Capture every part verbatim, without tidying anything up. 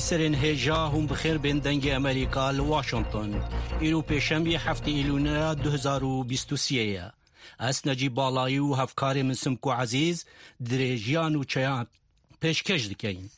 سرین هجا هم بخیر بین دنگ امریکا لواشنطن ایرو پیشنبی هفته ایلونا دو هزار و بیست و سه اس نجیب بالایی و هفکار من سمکو عزیز دریجیان و چیان پیشکش دکین.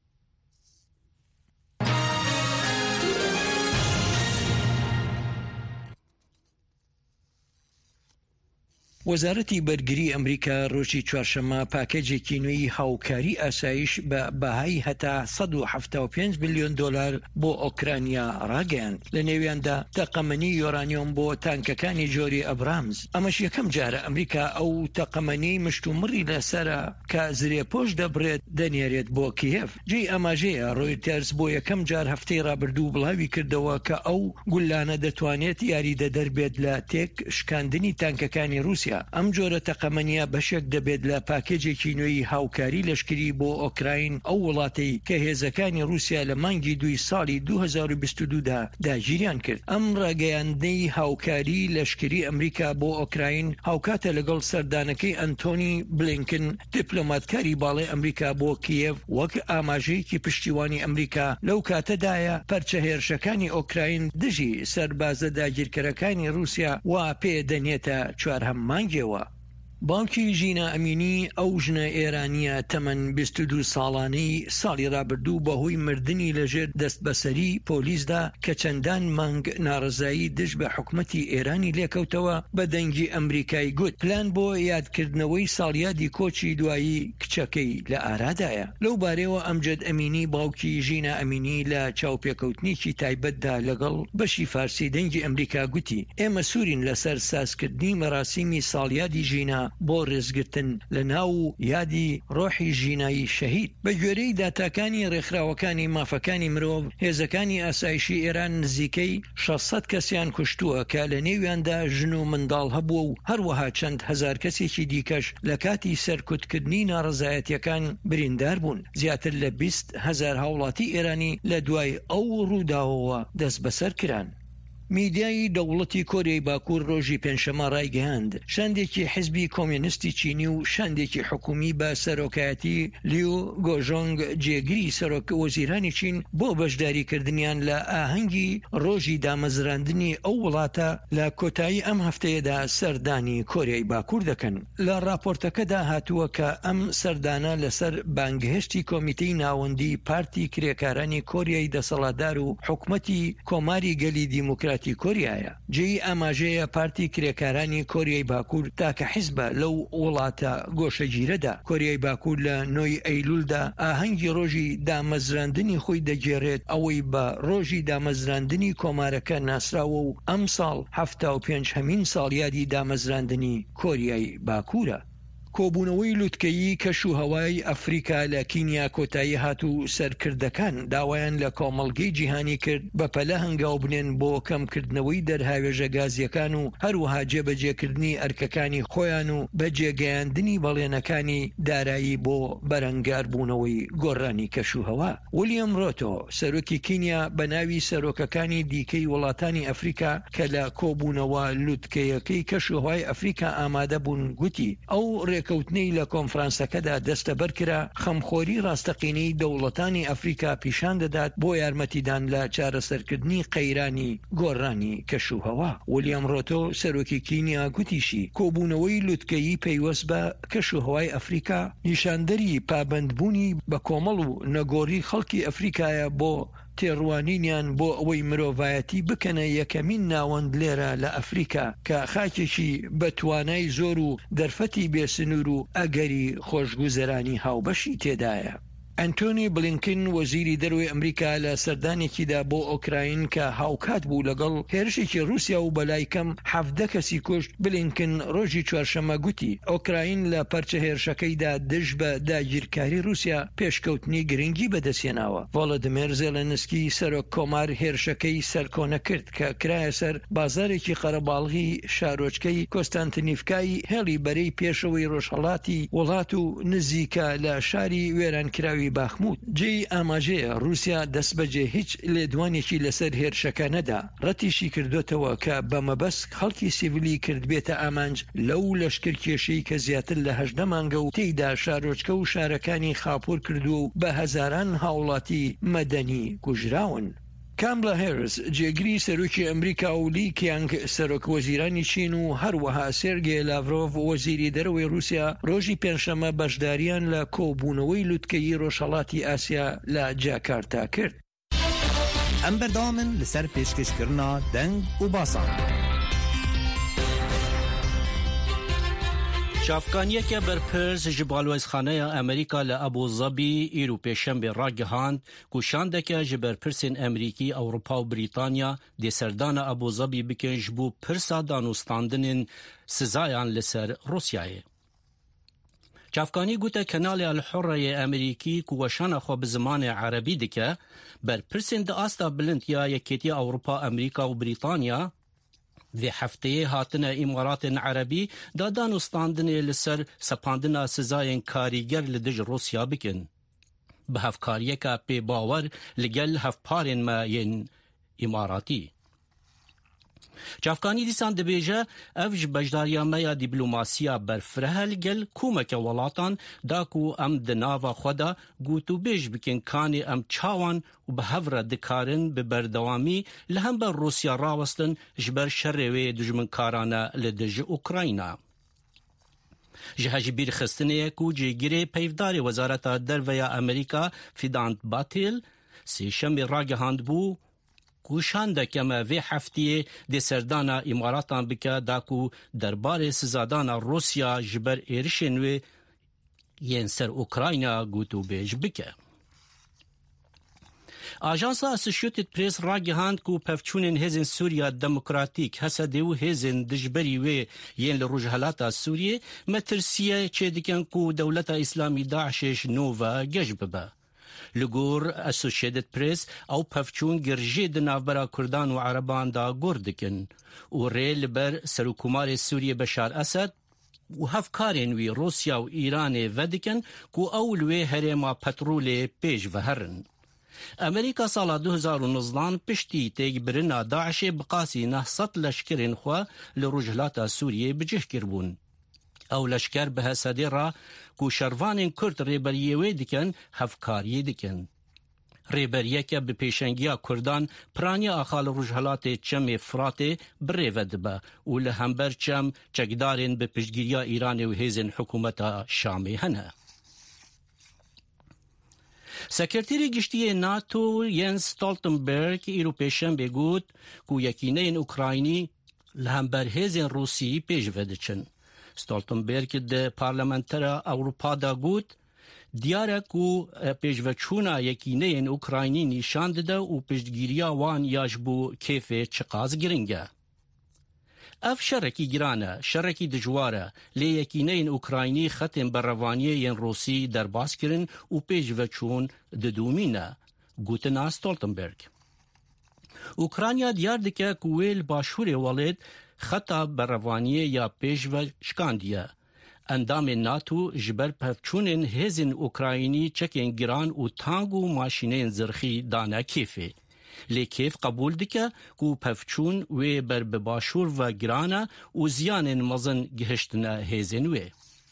وەزارەتی بەرگری ئەمریکا ڕۆژی چوارشەممە پاکێجێکی نوێی هاوکاری ئاسایش بە بەهای هەتا سەد و حەڤتا و پێنج میلیۆن دۆلار بۆ ئۆکرانیا ڕاگەیاند. لە نێویاندا تەقەمەنی یۆرانیۆم بۆ تانکەکانی جۆری ئەبرامز. ئەمەش یەکەم جارە ئەمریکا ئەو تەقەمەنی مشتومڕی لەسرە کە زرێپۆش دەبرێت دەنێرێت بۆ کیێف. جێی ئاماژەیە ڕۆیتەرز بۆ یەکەم جار هەفتەی ڕابردوو بڵاوی کردەوە کە ئەو گولانە دەتوانێت یاریدە دەربێت لە تێک شکاندنی تانکەکانی رووسیا. ئەم جۆرە تەقەمەنیە بەشێک دەبێت لە پاکێجێکی نوێی هاوکاری لەشکری بۆ ئۆکراین، ئەو وڵاتەی کە هێزەکانی رووسیا لە مانگی دوی ساڵی دو هەزار و بیست و دوو دا داگیریان کرد. ئەم ڕاگەیاندنەی هاوکاری لەشکری ئەمریکا بۆ ئۆکراین هاوکاتە لەگەڵ سەردانەکەی ئەنتۆنی بلینکن، دیپلۆماتکاری باڵای ئەمریکا بۆ کیێف، وەک ئاماژەیەکی پشتیوانی ئەمریکا لەو کاتەدایە پەرچە هێرشەکانی ئۆکراین دژی سەربازە داگیرکەرەکانی رووسیا وا پێدەنێتە چوارهەم مانگێەوە. باوکی ژینا ئەمینی ئەو ژنە ئێرانیە تەمەن بیست و دوو ساڵانەی ساڵی ڕابردوو بەهۆی مردنی لەژێر دەست بەسەری پۆلیسدا کە چەندان مانگ ناڕزایی دژ بە حکومەتی ئێرانی لێکەوتەوە بە دەنگی ئەمریکای گوت پلان بۆ یادکردنەوەی ساڵیادی کۆچی دوایی کچەکەی لە ئارادایە. لەو بارەوە ئەمجد ئەمینی باوکی ژینا ئەمینی لە چاوپێکەوتنیکی تایبەتدا لەگەڵ بەشی فارسی دەنگی ئەمریکا گوتی ئێمە سوورین لەسەر سازکردنی مەراسیمی ساڵیادی ژینا بۆ ڕێزگرتن لە ناو یادی ڕۆحی ژینایی شەهید. بە گوێرەی داتاکانی ڕێکخراوەکانی مافەکانی مرۆڤ، هێزەکانی ئاسایشی ئێران نزیکەی شەشسەد کەسیان کوشتووە کە لە نێویاندا ژن و منداڵ هەبووە و هەروەها چەند هەزار کەسێکی دیکەش لە کاتی سەرکوتکردنی ناڕزایەتیەکان بریندار بوون. زیاتر لە بیست هەزار هاوڵاتی ئێرانی لە دوای ئەو ڕووداوەوە دەست بەسەر کران. میدیای دەوڵەتی کۆریای باکوور ڕۆژی پێنجشەممە ڕایگەیاند شاندێکی حیزبی کۆمیۆنیستی چینی و شاندێکی حکومی بە سەرۆکایەتی لیو گۆژۆنگ جێگیری سەرۆک وەزیرانی چین بۆ بەشداریکردنیان لە ئاهەنگی ڕۆژی دامەزراندنی ئەو وڵاتە لە کۆتایی ئەم هەفتەیەدا سەردانی کۆریای باکوور دەکەن. لە راپۆرتەکەدا هاتووە کە ئەم سەردانە لەسەر بانگهێشتی کۆمیتەی ناوەندی پارتی کرێکارانی کۆریای دەسەڵاتدار و حکومەتی کۆماری گەلی دیموکراسی کۆریایە. جێی ئاماژەیە پارتی کرێکارانی کۆریای باکوور تاکە حیزبە لەو وڵاتە گۆشەگیرەدا. کۆریای باکوور لە نۆی ئەیلولدا ئاهەنگی ڕۆژی دامەزراندنی خۆی دەگێڕێت، ئەوەی بە ڕۆژی دامەزراندنی کۆمارەکە ناسراوە و ئەم ساڵ هەفتا و پێنج هەمین ساڵیادی دامەزراندنی کۆریای باکوورە. کۆبوونەوەی لووتکەیی کەش و هەوای ئەفریقا لە کینیا کۆتایی هات و سەرکردەکان داوایان لە کۆمەڵگەی جیهانی کرد بە پەلە هەنگاو بنێن بۆ کەمکردنەوەی دەرهاوێژە گازیەکان و هەروەها جێبەجێکردنی ئەرکەکانی خۆیان و بە جێگەیاندنی بەڵێنەکانی دارایی بۆ بەرەنگاربوونەوەی گۆڕانی کەش و هەوا. ویلیام ڕۆتۆ سەرۆکی کینیا بە ناوی سەرۆکەکانی دیکەی وڵاتانی ئەفریقا کە لە کۆبوونەوە لووتکەیەکەی کەش و هەوای ئەفریقا ئامادە بوون گوتی ئەو ڕێکەوتنەی لە کۆنفرانسەکەدا دەستە بەرکرا خەمخۆری ڕاستەقینەی دەوڵەتانی ئەفریقا پیشان دەدات بۆ یارمەتیدان لە چارەسەرکردنی قەیرانی گۆڕانی کەش و هەوا. ویلیام ڕۆتۆ سەرۆکی کینیا گوتیشی کۆبوونەوەی لووتکەیی پەیوەست بە کەش و هەوای ئەفریقا نیشاندەری پابەندبوونی بە کۆمەڵ و نەگۆڕی خەڵکی ئەفریقایە بۆ تێڕوانینیان بۆ ئەوەی مرۆڤایەتی بکەنە یەکەمین ناوەند لێرە لە ئەفریقا کە خاکێکی بە توانای زۆر و دەرفەتی بێسنوور و ئەگەری خۆشگوزەرانی هاوبەشی تێدایە. ئەنتۆنی بلینکن وەزیری دەروی ئەمریکا لە سەردانێکیدا بۆ ئۆکراین کە هاوکات بوو لەگەڵ هێرشێکی رووسیا و بەلای کەم حەڤدە کەسی کوشت، بلینکن ڕۆژی چوارشەممە گوتی ئۆکراین لە پەرچە هێرشەکەیدا دژ بە داگیرکاری رووسیا پێشکەوتنی گرنگی بەدەستێناوە. ڤۆڵۆدیمیر زێلەنسکی سەرۆک کۆمار هێرشەکەی سەرکۆنە کرد کە کرایە سەر بازارێکی قەرەباڵغی شارۆچکەی کۆستانتینیڤکای هێڵی بەرەی پێشەوەی ڕۆژهەڵاتی وڵات و نزیکە لە شاری وێرانکراوی باڕی باخموت جێی ئاماژەیە رووسیا دەست بەجێ هیچ لێدوانێکی لەسەر هێرشەکانەدا ڕەتیشی کردوتەوە کە بە مەبەست خەڵکی سیڤیلی کرد بێتە ئامانج لەو لەشکرکێشەی کە زیاتر لە هەژدە مانگە و تێیدا شارۆچکە و شارەکانی خاپۆر کردو و بە هەزاران هاوڵاتی مەدەنی کوژراون. کاملا هێرس جێگری سەرۆکی ئەمریکا و لی کیانگ سەرۆک وەزیرانی چین و هەروەها سێرگێ لاڤرۆڤ وەزیری دەرەوەی رووسیا ڕۆژی پێنجشەممە بەشداریان لە کۆبوونەوەی لوتکەیی ڕۆژهەڵاتی ئاسیا لە جاکارتا کرد. ئەم بەردەوامن لەسەر پێشکەشکردنا دەنگ و باسان. شافکانیەکە بەرپرس ji balwezxaneya Amerîka li Ebûzebî îro pêşembe ragihand ku şandeke ji berpirsên Amerîkî, Ewropa û Brîtanya dê serdana Ebûzebî bikin ji bo pirsa danûstandinên sizayan li ser Rusyayê. Çavkanî gote Kenalê Elhurreyê Amerîkî ku weşana xwe bi zimanê Erebî dike, berpirsên di asta bilind ya Yekêtiya Ewropa, Amerîka û Brîtanya vê hefteyê hatine îmaratên Erebî da danûstandinê li ser sepandina sizayên karîger li dijî Rusya bikin. Bi hevkariyeka pêbawer li gel hevparên me yên îmaratî. Çavkanî dîsan dibêje ev ji bejdariya me ya dîplomasiya berfireh li gel kûmeke welatan da ku em di nava xwe de gotûbêj bikin kanê em çawan û bi hev re dikarin bi berdewamî li hember Rusya rawestin ji ber şerê wê dijminkarane li dijî Ukrayna. Ji hejbîr xistinê ku cêgirê peyvdarê Wezareta Derveya Amerîka Fidant Batil sêşemê ragihand bû ku şandeke me vê heftiyê dê serdana îmaratan bike da ku derbarê sizadana Rusya ji ber êrişên wê yên ser Ukrayna gotûbêj bike. Ajansa Associated Press ragihand ku pevçûnên hêzên Sûriya Demokratîk Hesedê û hêzên dijberî wê yên li Rojhelata Sûriyê metirsiye çê dikin ku Dewleta İslamî Daişê ji nû ve geş bibe. Li gor Associated Press ew pevçûn girjê di navbera Kurdan û Ereban da gor dikin û rê li ber Serokkomarê Sûriyê Beşar Esed û hevkarên wî Rusya û Îranê vedikin ku ew li wê herêma petrolê pêş veherin. Amerîka sala du hezar û nozdan piştî têkbirina Daişê bi qasî neh sed leşkerên xwe li Rojhilata Sûriyê bicih kirbûn. Ew leşker bi Hesedê ra ku şervanên Kurd rêberiyê wê dikin hevkariyê dikin. Rêberiyeke bi pêşengiya Kurdan piraniya axa li Rojhilatê Çemê Firatê birêve dibe û li hember Çem çekdarên bi piştgiriya Îranê û hêzên hikûmeta Şamê hene. Sekreterê Giştiyê NATO Jens Stoltenberg îro pêşembe got ku yekîneyên Ukraynî li hember hêzên Rûsî pêş vediçin. Stoltenberg di Parlamentera Ewropa da got diyar e ku pêşveçûna yekîneyên Ukraynî nîşan dide û piştgiriya wan ya ji bo kêfê çiqaz giring e. Ev şerekî giran e, şerekî dijwar e, lê yekîneyên Ukraynî xetên berrevaniyê yên Rûsî derbas kirin û pêşveçûn didûmîn e, gotina Stoltenberg. Ukrayna diyar dike ku wê li başûrê welêt xeta berrevaniyê ya pêşve şikandiye. Endamên NATO ji ber pevçûnên hêzên Ukraynî çekên giran û tang û maşîneyên zirxî dane kêfê. Lê kêf qebûl dike ku pevçûn wê ber bi başûr ve giran e û ziyanên mezin gihiştine hêzên wê.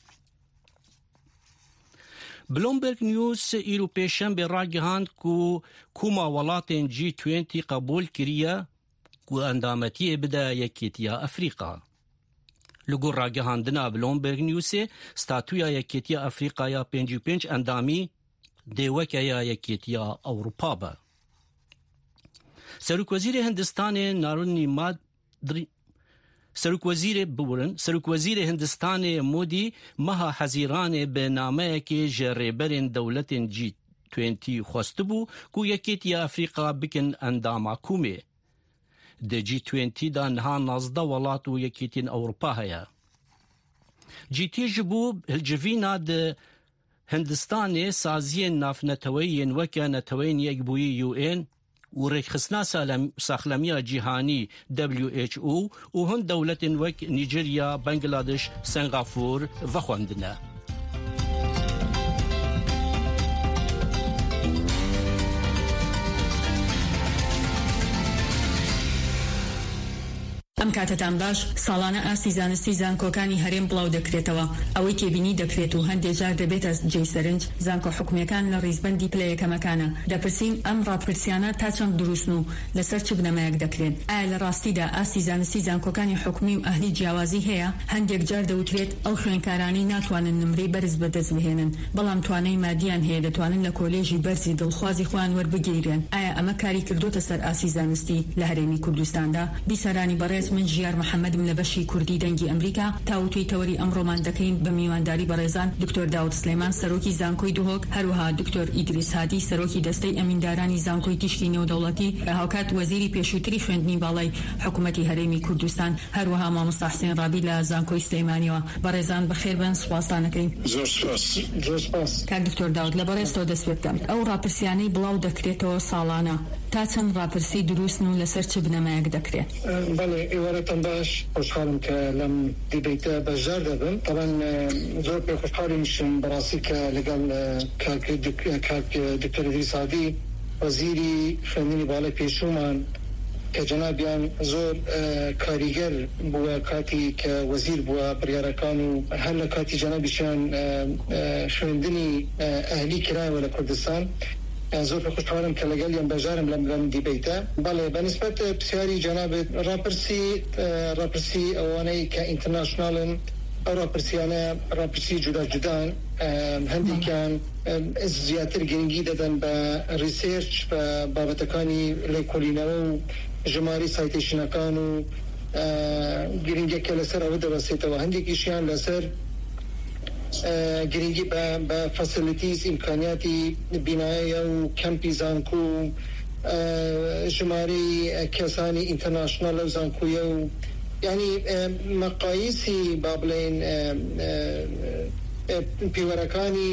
Bloomberg News îro pêşembe ragihand ku kûma welatên G yirmi qebûl kiriye ku endametiyê bide Yekêtiya Efrîqa. Li gor ragihandina Bloomberg Newsê statuya Yekêtiya Efrîqaya pênc û pênc endamî dêwekeya Yekêtiya Ewropa be. Serokvezîrê Hindistanê Narendra Serokvezîrê bibirin Serokvezîrê Hindistanê Modî meha hezîranê bi nameyekê ji rêberên dewletên G yirmi xwestibû ku Yekêtiya Efrîqa bikin endama kûmê. Di G yirmi da niha nozda welat û Yekêtiyên Ewropa heye. G yirmi ji bo hilcivîna di Hindistanê saziyên navneteweyên weke neteweyên Yekbûyî U N û rêkxistina saxlemiya cîhanî W H O û hin dewletên wek Nîjerya, Bangladeş, Singapur vexwendine. ئەم کاتتان باش ساڵانە ئاسی زانستی زانکۆکانی هەرێم بڵاو دەکرێتەوە ئەوەی تێبینی دەکرێت و هەندێک جار دەبێتە جێی سەرنج زانکۆ حکومیەکان لە ڕیزبەندی پلە یەکەمەکانە دەپرسین ئەم ڕاپرسیانە تا چەند دروستن و لەسەر چ بنەمایەک دەکرێن ئایا لە ڕاستیدا ئاسی زانستی زانکۆکانی حکومی و ئەهلی جیاوازی هەیە هەندێک جار دەوترێت ئەو خوێنکارانی ناتوانن نمرەی بەرز بەدەست بهێنن بەڵام توانای مادیان هەیە دەتوانن لە کۆلێژی بەرزی دڵخوازی خۆیان وەربگیرن ئایا ئەمە کاری کردوتە سەر ئاسی زانستی لە هەرێمی کوردستاندا بیسەرانی بەڕێز من ژیار محەممەدم لە بەشی کوردی دەنگی ئەمریکا تاوتوی تەوەری ئەمڕۆمان دەکەین بە میوانداری بەڕێزان دکتۆر داود سلێمان سەرۆکی زانکۆی دوهۆک هەروەها دکتۆر ئیدریس هادی سەرۆکی دەستەی ئەمیندارانی زانکۆی تیشکی نێودەوڵەتی هاوکات وەزیری پێشووتری خوێندنی باڵای حکوومەتی هەرێمی کوردستان هەروەها مامۆستا حسێن ڕابی لە زانکۆی سلێمانیەوە بەڕێزان بەخێر بن سوپاسدانەکەین زۆر سپاس زۆر سپاس کاک دکتۆر داود لە بەڕێزتەوە دەست پێ بکەم ئەو ڕاپرسیانەی بڵاو دەکرێتەوە ساڵانە تا چەند ڕاپرسی دروستن و لەسەر چ بنەمایەک دەکرێت بەڵێ ئێوارەتان باش خۆشحاڵم کە لەم دیبیتە بەشدار دەبم طبعا زۆر پێ خۆشحاڵی میشم بەڕاستی کە لەگەڵ کاک دکتۆر ئیدریس هادی وەزیری خوێندنی باڵای پێشوومان کە جەنابیان زۆر کاریگەر بووە کاتی کە وەزیر بووە بڕیارەکان و هەر لە کاتی جەنابیشیان خوێندنی ئەهلی کرایەوە لە کوردستان زۆر خوشحاڵم کە لەگەڵ یان بەژارم لەم لەم دیبیتە بەڵێ بەنسبەت پرسیاری جەنابێت ڕاپرسی ڕاپرسی ئەوانەی کە ئینتەرناشناڵن ئەو ڕاپرسیانە ڕاپرسی جودا جودان هەندێکیان زیاتر گرنگی دەدەن بە ریسێرچ بە بابەتەکانی لێکۆڵینەوە و ژماری سایتێشنەکان و گرنگێکە لەسەر ئەوە دەبەسێتەوە هەندێکیشیان لەسەر گرنگی بە فەسیلیتیز ئیمکانیاتی بینایە و کەمپی زانکۆ و ژماری کەسانی ئینتەرناشنال لەو زانکۆیە و یعنی مەقایسی با بڵێن پێوەرەکانی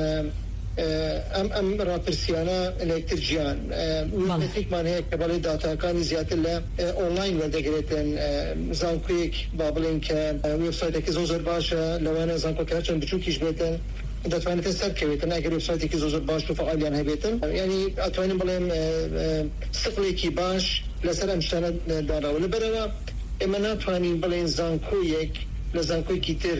ئەم ئەم ڕاپرسیانە لەکتر گیان وتێکمان هەیە کە بەڵێ داتاکانی زیاتر لە ئۆنلاین وەردەگرێتن زانکۆیەک با بڵێن کە وێبسایتێکی زۆر زۆر باشە لەوانە زانکۆکە چەند بچووکیش بێتن دەتوانێت سەرکەوێتن ئەگەر وێبسایتێکی زۆر زۆر باش و فعالیان هەبێتن یعنی ئەتوانین بڵێن سقلێکی باش لەسەر ئەم شتانە داراوە لەبەرەوە ئێمە ناتوانین بڵێن زانکۆیەک لە زانکۆیەکی تر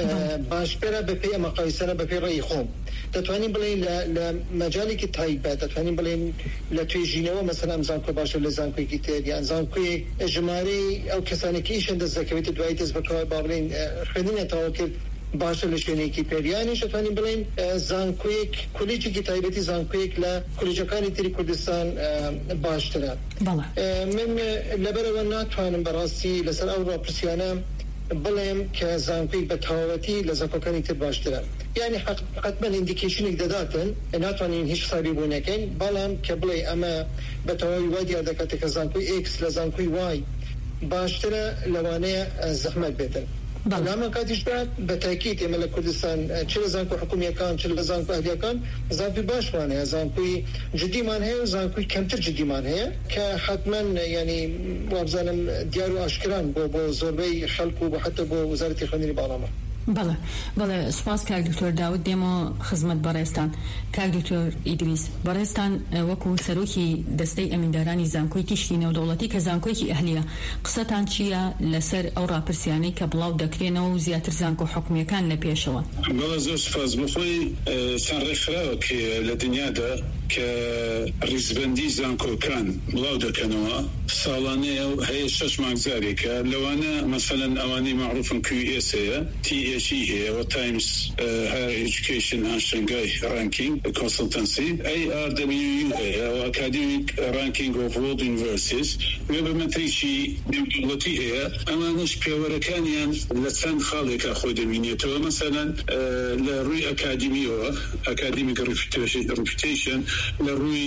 باشترە بە پێی مەقایسەرە بە پێی ڕێی خۆم دەتوانین بڵێن لە مەجالێکی تایبەت دەتوانین بڵێن لە توێژینەوە مەسەلەن ئەم زانکۆ باشە لە زانکۆیەکی تر یان زانکۆیەک ژمارەی ئەو کەسانێکی ئیشەن دەست دەکەوێتە دوای دەست بەکار با بڵێن خوێندنە تەواو کرد باشە لە شوێنێکی پێریانیش دەتوانین بڵێن زانکۆیەک کولێجێکی تایبەتی زانکۆیەک لە کولێجەکانی تری کوردستان باشترە من لەبەرەوە ناتوانم بەڕاستی لەسەر ئەو ڕاپرسیانە بڵێم کە زانکۆی بە تەواوەتی لە زانکۆکانی تر باشترە یعنی حتما ئیندیکیشنێک دەداتن ناتوانین هیچ حسابی بۆ نەکەین بەڵام کە بڵێ ئەمە بە تەواوی وا دیار دەکاتێت کە زانکۆی ئێکس لە زانکۆی وای باشترە لەوانەیە زەحمەت بێتن لەمە کاتیشدا بە تاکید ئێمە لە کوردستان چ لە زانکۆ حکومیەکان چ لە زانکۆ ئەهلیەکان زانکۆی باشمان هەیە زانکۆی جدیمان هەیە و زانکۆی کەمتر جدیمان هەیە کە حتما ینی وابزانم دیار و ئاشکران بۆ بۆ زۆربەی خەڵک و بۆ حتى بۆ وەزارەتی خوێندنی باڵامە بەڵێ بەڵێ سپاس کاک دکتۆر داود دێمە خزمەت بەڕێستان کاک دکتۆر ئیدریس بەڕێستان وەکو سەرۆکی دەستەی ئەمیندارانی زانکۆی تیشکی نێودەوڵەتی کە زانکۆیەکی ئەهلیە قسەتان چییە لەسەر ئەو ڕاپرسیانەی کە بڵاو دەکرێنەوە و زیاتر زانکۆ حکومیەکان لە پێشەوە بەڵێ زۆر سپاس بخۆی چەند ڕێکخراوە کە لە دنیادا کە ڕیزبەندی زانکۆکان بڵاو دەکەنەوە ساڵانەیە و هەیە شەش مانگزارێکە لەوانە مەسەلەن ئەوانەی معروفن کیو ئێس هەیە تی ئێچ ای هەیە و تایمز هایر ئێجوکیشن ئەند شەنگای رانکینگ کۆنسڵتەنسی ئەی ئار دەبلیو یو هەیە و ئەکادمیک رانکینگ ئۆف وۆرڵد یونیڤەرسیتیز وێبەمەتریکی نێودەوڵەتی هەیە ئەمانش پێوەرەکانیان لە چەند خاڵێکە خۆی دەبینێتەوە مەسەلەن لە ڕووی ئەکادمیەوە ئەکادمیک ڕیپوتیشن لە ڕووی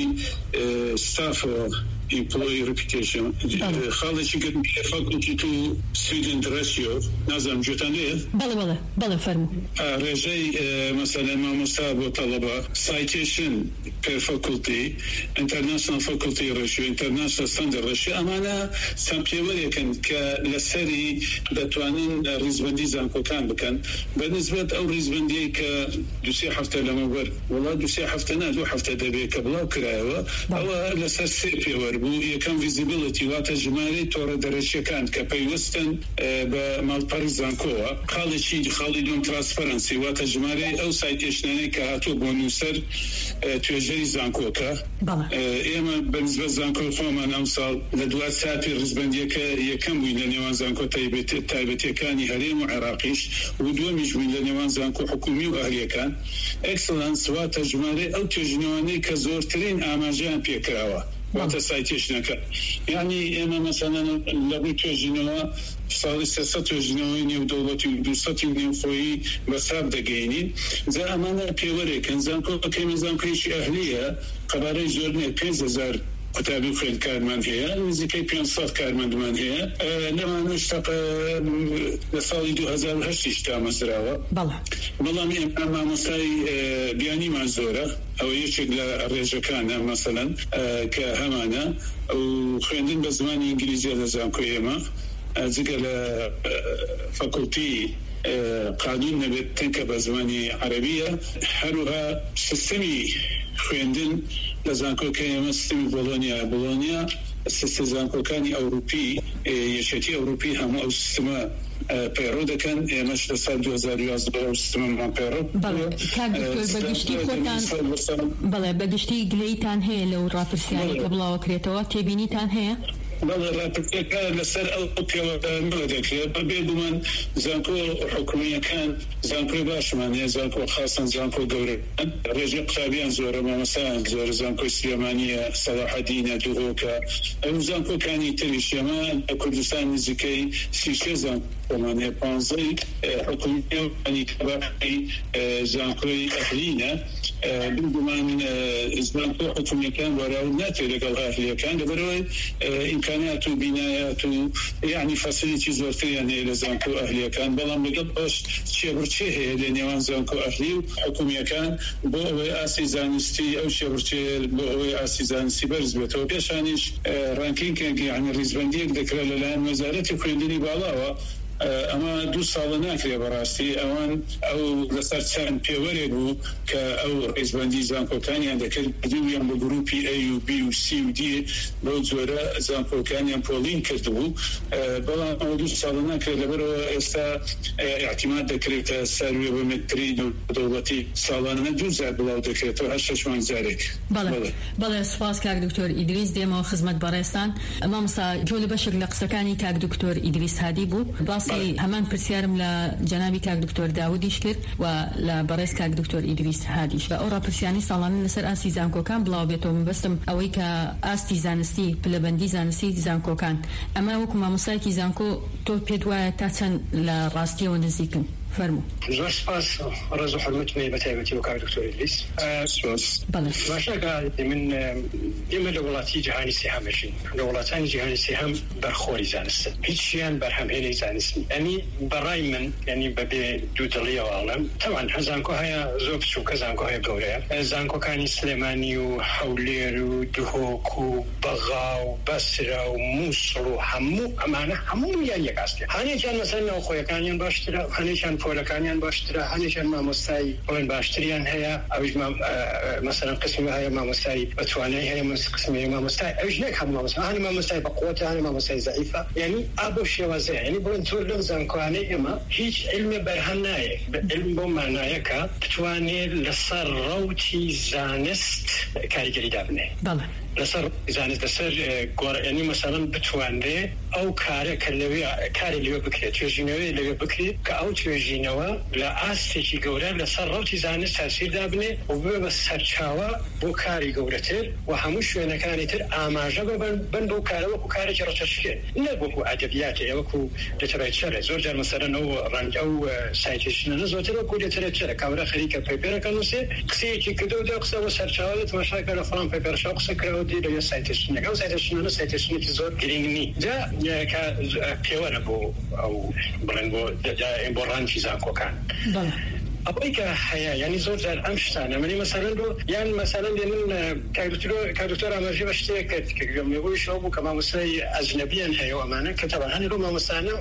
ستافەوە employee reputation خاڵێکی گرم faculty to student ratio نازم جوتانەیە بەڵێ بەڵێ بەڵێ فەرموو ڕێژەی مەسەلەن مامۆستا بۆ تەڵەبە citation per faculty international faculty ratio international standard ratio ئەمانە چەند پێوەرێکن کە لەسەری دەتوانن ڕیزبەندی زانکۆکان بکەن بەنسبەت ئەو ڕیزبەندی کە دوسێ هەفتە لەمەوبەر وڵات دوسێ هەفتە نا دوو هەفتە دەبێت کە بڵاو کرایەوە ئەوە لەسەر سێ پێوەر بوو یەکەم ڤیزیبڵتی واتە ژمارەی تۆڕە دەرەچیەکان کە پەیوەستن بە ماڵپەڕی زانکۆوە خاڵێکی خاڵی دوم ترانسپەرەنسی واتە ژمارەی ئەو سایتێشنانەی کە هاتووە بۆ نووسەر توێژەری زانکۆکە ئێمە بەنسبەت زانکۆ خۆمان ئەم ساڵ لە دوای ساتی ڕیزبەندیەکە یەکەم بووین لە نێوان زانکۆ تایبەتیەکانی هەرێم و عێراقیش و دووەمیش بووین لە نێوان زانکۆ حکومی و ئەهلیەکان ئەکسلانس واتە ژمارەی ئەو توێژینەوەی کە زۆرترین ئاماژەیان پێکراوە واتە سایتێشنەکە یعنی ئێمە مەسەڵەن لە ڕووی توێژینەوە ساڵی سێسەد توێژینەوەی نێودەوڵەتی و دووسەدی نێوخۆیی بەساب دەگەینین جا ئەمانە پێوەرێکن زانکۆکەکەی زانکۆیەکی ئەهلیە قەبارەی زۆر نییە پێنج هەزار قوتابی خوێندکارمان هەیە نزیکەی پێنجسەد کارمەندمان هەیە لەمانەش تەقە لە ساڵی دوو هەزار و هەشتیش دامەزراوە بەڵام ئێمە مامۆستای بیانیمان زۆرە ئەوە یەکێک لە ڕێژەکانە مەسەڵەن کە هەمانە و خوێندن بە زمانی ئینگلیزیە لە زانکۆی ئێمە جگە لە فەکوڵتی قانون نەبێت تەنکە بە زمانی عەرەبیە هەروها سیستەمی خوێندن لە زانکۆکە ئێمە سیستەمی بۆلۆنیا بۆلۆنیا سیستە زانکۆکانی ئەوروپی یەکێتی ئەوروپی هەموو ئەو سیستەمە پەیڕۆ دەکەن ئێمەش لە ساڵ دوو هەزار و یازدە ئەو سیستەمەمان پەیڕۆ بەگشتی خۆتان بەڵێ بەگشتی گلەیتان هەیە لەو ڕاپرسیانی کە بڵاوکرێتەوە تێبینیتان هەیە بەڵێ ڕاپرسیەکە لەسەر ئەو پێوەدانەوە دەکرێت بەبێ گومان زانکۆ حکومیەکان زانکۆی باشمان هەیە زانکۆ خاسن زانکۆ گەورە ڕێژەی قوتابیان زۆرە مامۆستایان زۆر زانکۆی سلێمانیە سەلاحەدینە دووهۆکە ئەو زانکۆکانی تریش ئێمە لە کوردستان نزیکەی سی و سێ زانکۆمان هەیە پانزەی حکومیەکانی کەباقی زانکۆی ئەهلینە بگومان زانکۆ حکومیەکان وەراو ناتێت لەگەڵ ئەهلیەکان لەبەرەوەی ئیمکانات و بینایەت و یعنی فەسیلیتی زۆرتریان هەیە لە زانکۆ ئەهلیەکان بەڵام لەگەڵ ئەوش چێبڕچێ هەیە لە نێوان زانکۆ ئەهلی و حکومیەکان بۆ ئەوەی ئاسی زانستی ئەو چێبڕچێ بۆ ئەوەی ئاسی زانستی بەرز بێتەوە پێشانیش ڕانکینگێک یعنی ڕیزبەندیەک دەکرێت لەلایەن وەزارەتی خوێندنی باڵاوە ئەمە دوو ساڵە ناکرێ بەڕاستی ئەوان ئەو لەسەر چەند پێوەرێک بوو کە ئەو ڕێزبەندی زانکۆکانیان دەکرد دیویان بە گروپی ئەی و بی و سی و دی بۆ جۆرە زانکۆکانیان پۆلین کردبوو بەڵام ئەو دوو ساڵە ناکرێت لەبەرەوە ئێستا احتیمال دەکرێتە سەروێ بە متری دەوڵەتی ساڵانە دوو زار بڵاو دەکرێتەوە هەر شەش مانگ جارێک بەڵێ سوپاس کاک دکتۆر ئیدریس دێمەوە خزمەت بەڕێستان مامۆستا جۆ لە بەشێک لە قسەکانی کاک دکتۆر ئیدریس هادی بوو هەمان پرسیارم لە جەنابی کاک دکتۆر داودیش کرد و لە بەڕێز کاک دکتۆر ئیدریس هادیش بە ئەو ڕاپرسیانی ساڵانە لەسەر ئاستی زانکۆکان بڵاو بێتەوە مەبەستم ئەوەی کە ئاستی زانستی پلەبەندی زانستی زانکۆکان ئەمە وەکو مامۆستایەکی زانکۆ تۆ پێت وایە تا چەند لە ڕاستیەوە نزیکن فەرموو زۆر سپاس ڕێز و حرمەتمێ بە تایبەتی و کاک دکتۆر ئیدریس باشەکە من ئێمە لە وڵاتی جیهانی سێهەم ژین لە وڵاتانی جیهانی سێهەم بەرخۆری زانستن هیچیان بەرهەمهێنەی زانست نین ئەنی بەڕای من یعنی بەبێ دوو دڵیەوەڵم تەوان زانکۆ هەیە زۆر بچووکە زانکۆ هەیە گەورەیە زانکۆکانی سلێمانی و هەولێر و دوهۆک و بەغا و بەسرە و مووسڵ و هەموو ئەمانە هەموویان یەک ئاستێ هەنێکیان مەسەڵەن ناوخۆیەکانیان باشترە هەنێکیان پۆلەکانیان باشترە هەنێکیان مامۆستای بڵێن باشتریان هەیە ئەویش مەسەڵەن قسمی هەیە مامۆستای بەتوانای هەیە قسمی مامۆستای ئەویش نەک هەموو مامۆستای هەنێ مامۆستای بەقووەتە هەنێ مامۆستای زەعیفە یعنی ئابۆ شێوازەیە یعنی بڵێن تۆ لەم زانکۆانەی ئێمە هیچ علمێ بەرهەم نایە علم بۆ مانایەکە بتوانێت لەسەر ڕەوتی زانست کاریگەری دابنێ لەسەر زانست لەسەر گۆڕانی مەسەڵەن بتوانرێ ئەو کارە کە لەوێ کاری لەوێ بکرێت توێژینەوەی لەوێ بکرێت کە ئەو توێژینەوە لە ئاستێکی گەورە لەسەر ڕەوتی زانست تاسیر دابنێ و ببێ بە سەرچاوە بۆ کاری گەورەتر و هەموو شوێنەکانی تر ئاماژە بن بۆ کارە وەکو کارێکی ڕەچەشکێ نەک وەکو ئەدەبیاتێ وەکو لێتەرێچەرە زۆر جار مەسەڵەن ئەو ڕەنگ ئەو سایتێشنە زۆرتر وەکو لێتەرێچەرە کابرا خەریکە پێپێرەکە نووسێ قسەیەکی کردو و قسە بۆ سەرچاوە لە تەماشاکە لە فڵان پێپێرەشە قسە کراوە دی لە سایتێشنەکە ئەو سایتێشنە سایتێشنێکی زۆر گرنگ نی جا کە پێوەرە بۆ ئەو بڵێن بۆ بۆ ڕەنگی زانکۆکان ئەوەی کە هەیە یعنی زۆر جار ئەم شتانە منی مەسەلەن بۆ یان مەسەلەن دێنن کاردکتۆر ئاماژەی بە شتێک کرد کە گوێبووی شەو بوو کە مامۆستای ئەجنەبیان هەیە ئەمانە کە تەبەهانی ڕۆ مامۆستانە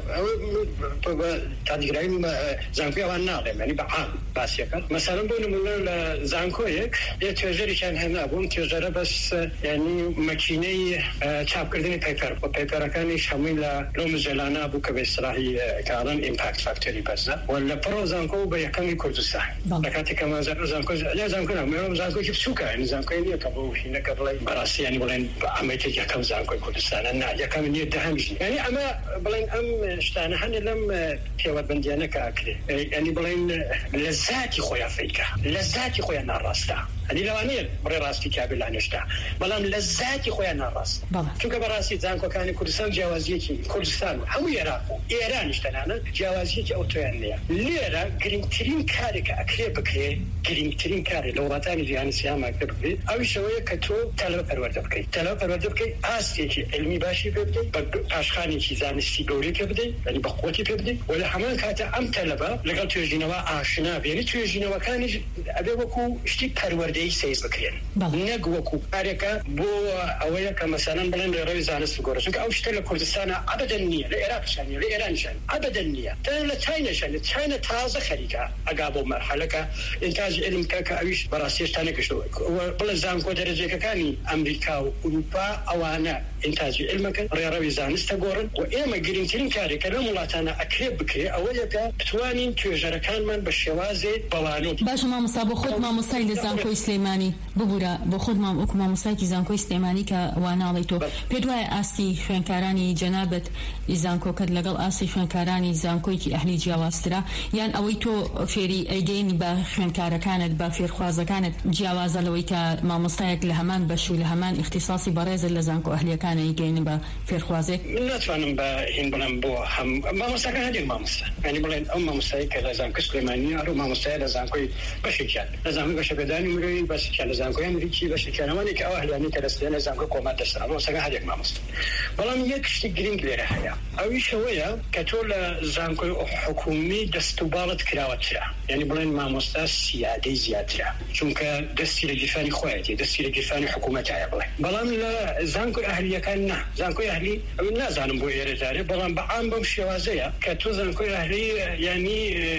ئەوە کاتیگرایی زانکۆی ئەوان ناڵێم ینی بەعام باسیەکە مەسەلەن بۆ نمونە لە زانکۆیەک یە توێژەرێکیان هێنا بووم توێژەرە بەس ینی مەکینەی چاپکردنی پەیپەر بۆ پەیپەرەکانیش هەمووی لە لۆمزێلانە بوو کە بە ئیسلاحی کاڵن ئیمپاکت فاکتۆری بەرزە و لە پڕۆ زانکۆ بە یەکەمی کوردستان لە کاتێک کە مازەر زانکۆ یا زانکۆ نامێ زانکۆی بچووکە ینی زانکۆی نییە کە بۆ هینەکە بڵێ بەڕاستی ینی بڵێن ئەمەیە یەکەم زانکۆی کوردستانە نا یەکەم نییە دەهەمیش ینی ئەمە بڵێن ئەم شتانە هەنێ لەم پێوەبەندیانە کە ئەکرێ ینی بڵێن لە ذاتی خۆیان فەیکە لە ذاتی خۆیان ناڕاستە ئەنی لەوانەیە بڕێ ڕاستی کابلانشتا بەڵام لە ذاتی خۆیان ناڕاست چونکە بەڕاستی زانکۆکانی کوردستان جیاوازیەکی کوردستان و هەموو عێراق و ئێرانیش تەنانەت جیاوازیەکی ئەوتۆیان نییە لێرە گرنگترین کارێکە ئەکرێ بکرێ گرنگترین کارێ لە وڵاتانی جیهانی سیاما کرد بکرێت ئەوی شەوەیە کە تۆ تەلەبە پەروەردە بکەیت تەلەبە پەروەردە بکەیت ئاستێکی علمی باشی پێ بدەیت بە پاشخانێکی زانستی گەورەی پێ بدەیت ینی بە قوتی پێ بدەیت و لە هەمان کاتە ئەم تەلەبە لەگەڵ توێژینەوە ئاشنا بێنی توێژینەوەکانیش ئەبێ وەکو شتی پەروەردەی سەیز بکرێن نەک وەکو کارێکە بۆ ئەوەیە کە مەسەلەن بڵێن لە ڕێی زانست بگۆڕێت چونکە ئەو شتە لە کوردستانە ئەبەدەن نییە لە عێراقشان نییە لە ئێرانشان ئەبەدەن نییە تەنها لە چاینەشان لە چاینە تازە خەریکە ئەگا بۆ مەرحەلەکە ئینتاژ علم کە کە ئەویش بەڕاستی هێشتا نەگەشتووە بڵێ زانکۆ دەرەجەکەکانی ئەمریکا و ئوروپا ئەوانە ئینتاجی علمەکەن ڕێڕەوی زانستە گۆڕن و ئێمە گرنگترین کارێکە لە وڵاتانە ئەکرێ بکرێ ئەوەیە کە بتوانین توێژەرەکانمان بە شێوازێ بەڵانۆ باش مامۆستا بۆ خۆت مامۆستای لە زانکۆی سلێمانی ببوورە بۆ خۆت مام وەکو مامۆستایکی زانکۆی سلێمانی کە واناڵی تۆ پێت وایە ئاستی خوێنکارانی جەنابەت زانکۆکەت لەگەڵ ئاستی خوێنکارانی زانکۆیکی ئەهلی جیاوازترا یان ئەوەی تۆ فێری ئەیگەینی بە خوێنکارەکانت بە فێرخوازەکانت جیاوازە لەوەی کە مامۆستایەک لە هەمان بەش و لە هەمان اختصاصی بەڕێزت لە زانکۆ ئەهلیەکانە ئەیگەینی بە فێرخوازێک من ناتوانم بە هین بڵێم بۆ هەم مامۆستاکان هەندێک مامۆستا ینی بڵێن ئەو مامۆستایی کە لە زانکۆ سلێمانی ئەو مامۆستایە لە زانکۆی بەشێکیان لە زانکۆی بەشەکەدانی مرۆیی بەشێکیان لە زانکۆی ئەمریکی بەشێکیانەوەی کە ئەو ئەهلیانی کە دەستێن لە زانکۆ کۆمات دەسترا مامۆستاکان هەندێک مامۆستا بەڵام یەک شتی گرنگ لێرە هەیە ئەوی شەوەیە کە تۆ لە زانکۆی حکومی دەست و باڵت کراوەترا ینی بڵێن مامۆستا سیادەی زیاترە چونکە دەستی لە گیرفانی خۆیەتی دەستی لە گیرفانی حکوومەتایە بڵێ بەڵام لە زانکۆی ئەهلیەکان نا زانکۆی ئەهلی ئەو نازانم بۆ ئێرە جارێ بەڵام بەعام بەم شێوازەیە کە تۆ زانکۆی ئەهلی ینی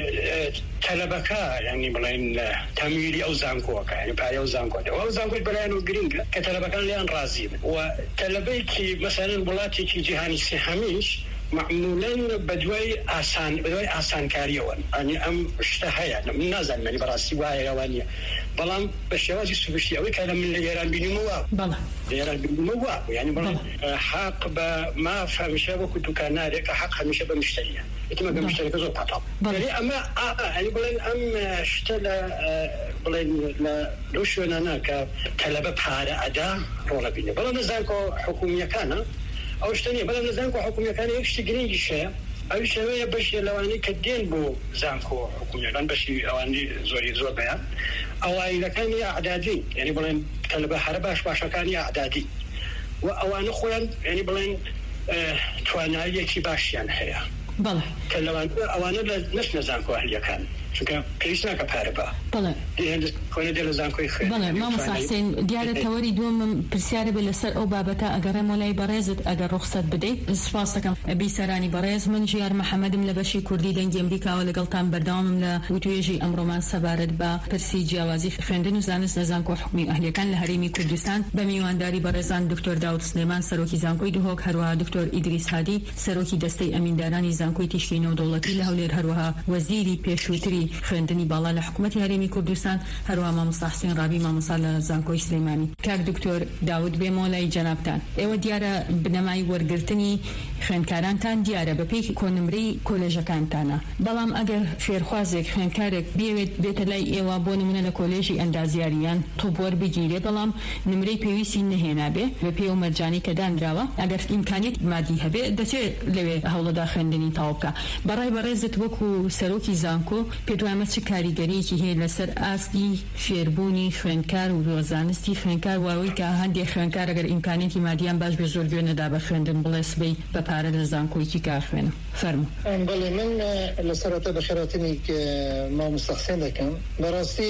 تەلەبەکە ینی بڵێن تەمویلی ئەو زانکۆکە ینی پایە ئەو زانکۆ ئەو زانکۆی بەلایەن و گرنگە کە تەلەبەکان لیان ڕازی بن و تەلەبەیەکی مەسەلەن وڵاتێکی جیهانی سێهەمیش معمولاً بدوای آسان بدوای آسانکاریەوە ینی ئەم شتە هەیە من نازانم ینی بەڕاستی وایە یاوان نییە بەڵام بە شێوازی سروشتی ئەوەی کە لە من لە ئێران بینیمەوە لە ئێران بینیمەوە یعنی بڵێن حەق بە ماف هەمیشە وەکو دوکانارێکە حەق هەمیشە بە مشتریە ئێتمە بە مشتریەکە زۆر پاتاڵ ئەمە ینی بڵێن ئەم شتە لە بڵێن لە شوێنانە کە تەلەبە پارە ئەدا ڕۆڵە بینێ بەڵام لە زانکۆ حکومیەکانە ئەو شتە نییە بەڵام لە زانکۆ حکومیەکان یەک شتی گرنگیش هەیە ئەوی شەوەیە بەشی لەوانەی کە دێن بۆ زانکۆ حکومیەکان بەشی ئەوانی زۆری زۆر بەیان ئەوایلەکانی ئەعدادی ینی بڵێن تەلەبە هەرە باش باشەکانی ئەعدادی و ئەوانە خۆیان ینی بڵێن تواناییەکی باشیان هەیە کە لەوان ئەوانە لە نەچنە زانکۆ ئەهلیەکان چونکە پێویست ناکە پارە بە بەڵێ مامۆستا حوسێن دیارە تەوەری دووەمم پرسیارە بێ لەسەر ئەو بابەتە ئەگەڕێم وەلای بەڕێزت ئەگەر ڕوخسەت بدەیت سپاس دەکەم بیسەرانی بەڕێز من ژیار محەممەدم لە بەشی کوردی دەنگی ئەمریکاوە لەگەڵتان بەردەوامم لە وتوێژی ئەمڕۆمان سەبارەت بە پرسی جیاوازی خوێندن و زانست لە زانکۆ حکومی ئەهلیەکان لە هەرێمی کوردستان بە میوانداری بەڕێزان دکتۆر داود سلێمان سەرۆکی زانکۆی دوهۆک هەروەها دکتۆر ئیدریس هادی سەرۆکی دەستەی ئەمیندارانی زانکۆی تیشکی نێودەوڵەتی لە هەولێر هەروەها وەزیری پێشووتری خوێندنی باڵا لە حکوومەتی هەرێمی کوردستان هەروەها مامۆستا حوسێن ڕابی مامۆستا لە زانکۆی سلێمانی کاک دکتۆر داود بێمەوە لای جەنابتان ئێوە دیارە بنەمای وەرگرتنی خوێندکارانتان دیارە بە پێی کۆنمرەی کۆلێژەکانتانە بەڵام ئەگەر فێرخوازێک خوێندکارێک بێوێت بێتە لای ئێوە بۆ نمونە لە کۆلێژی ئەندازیاریان تۆپ وەربگیرێ بەڵام نمرەی پێویستی نەهێنابێ بە پێ و مەرجانی کە دانراوە ئەگەر ئیمکانیت مادی هەبێ دەچێت لەوێ هەوڵەدا خوێندنی تاو بکە بەڕای بەڕێزت وەکو سەرۆکی زانکۆ پێت کردو ئەمە چ کاریگەریەکی هەیە لەسەر ئاستی فێربوونی خوێندکار و زانستی خوێندکار واوەی کە هەندێک خوێندکار ئەگەر ئیمکانێتی مادیان باش بێ زۆر گوێنەدا بە خوێندن بڵێ سبەی بە پارە لە زانکۆیەکی کار خوێنە فەرموو. بەڵێ من لە سەرەتا بە خێراتنی مامۆستا حسێن دەکەم بەڕاستی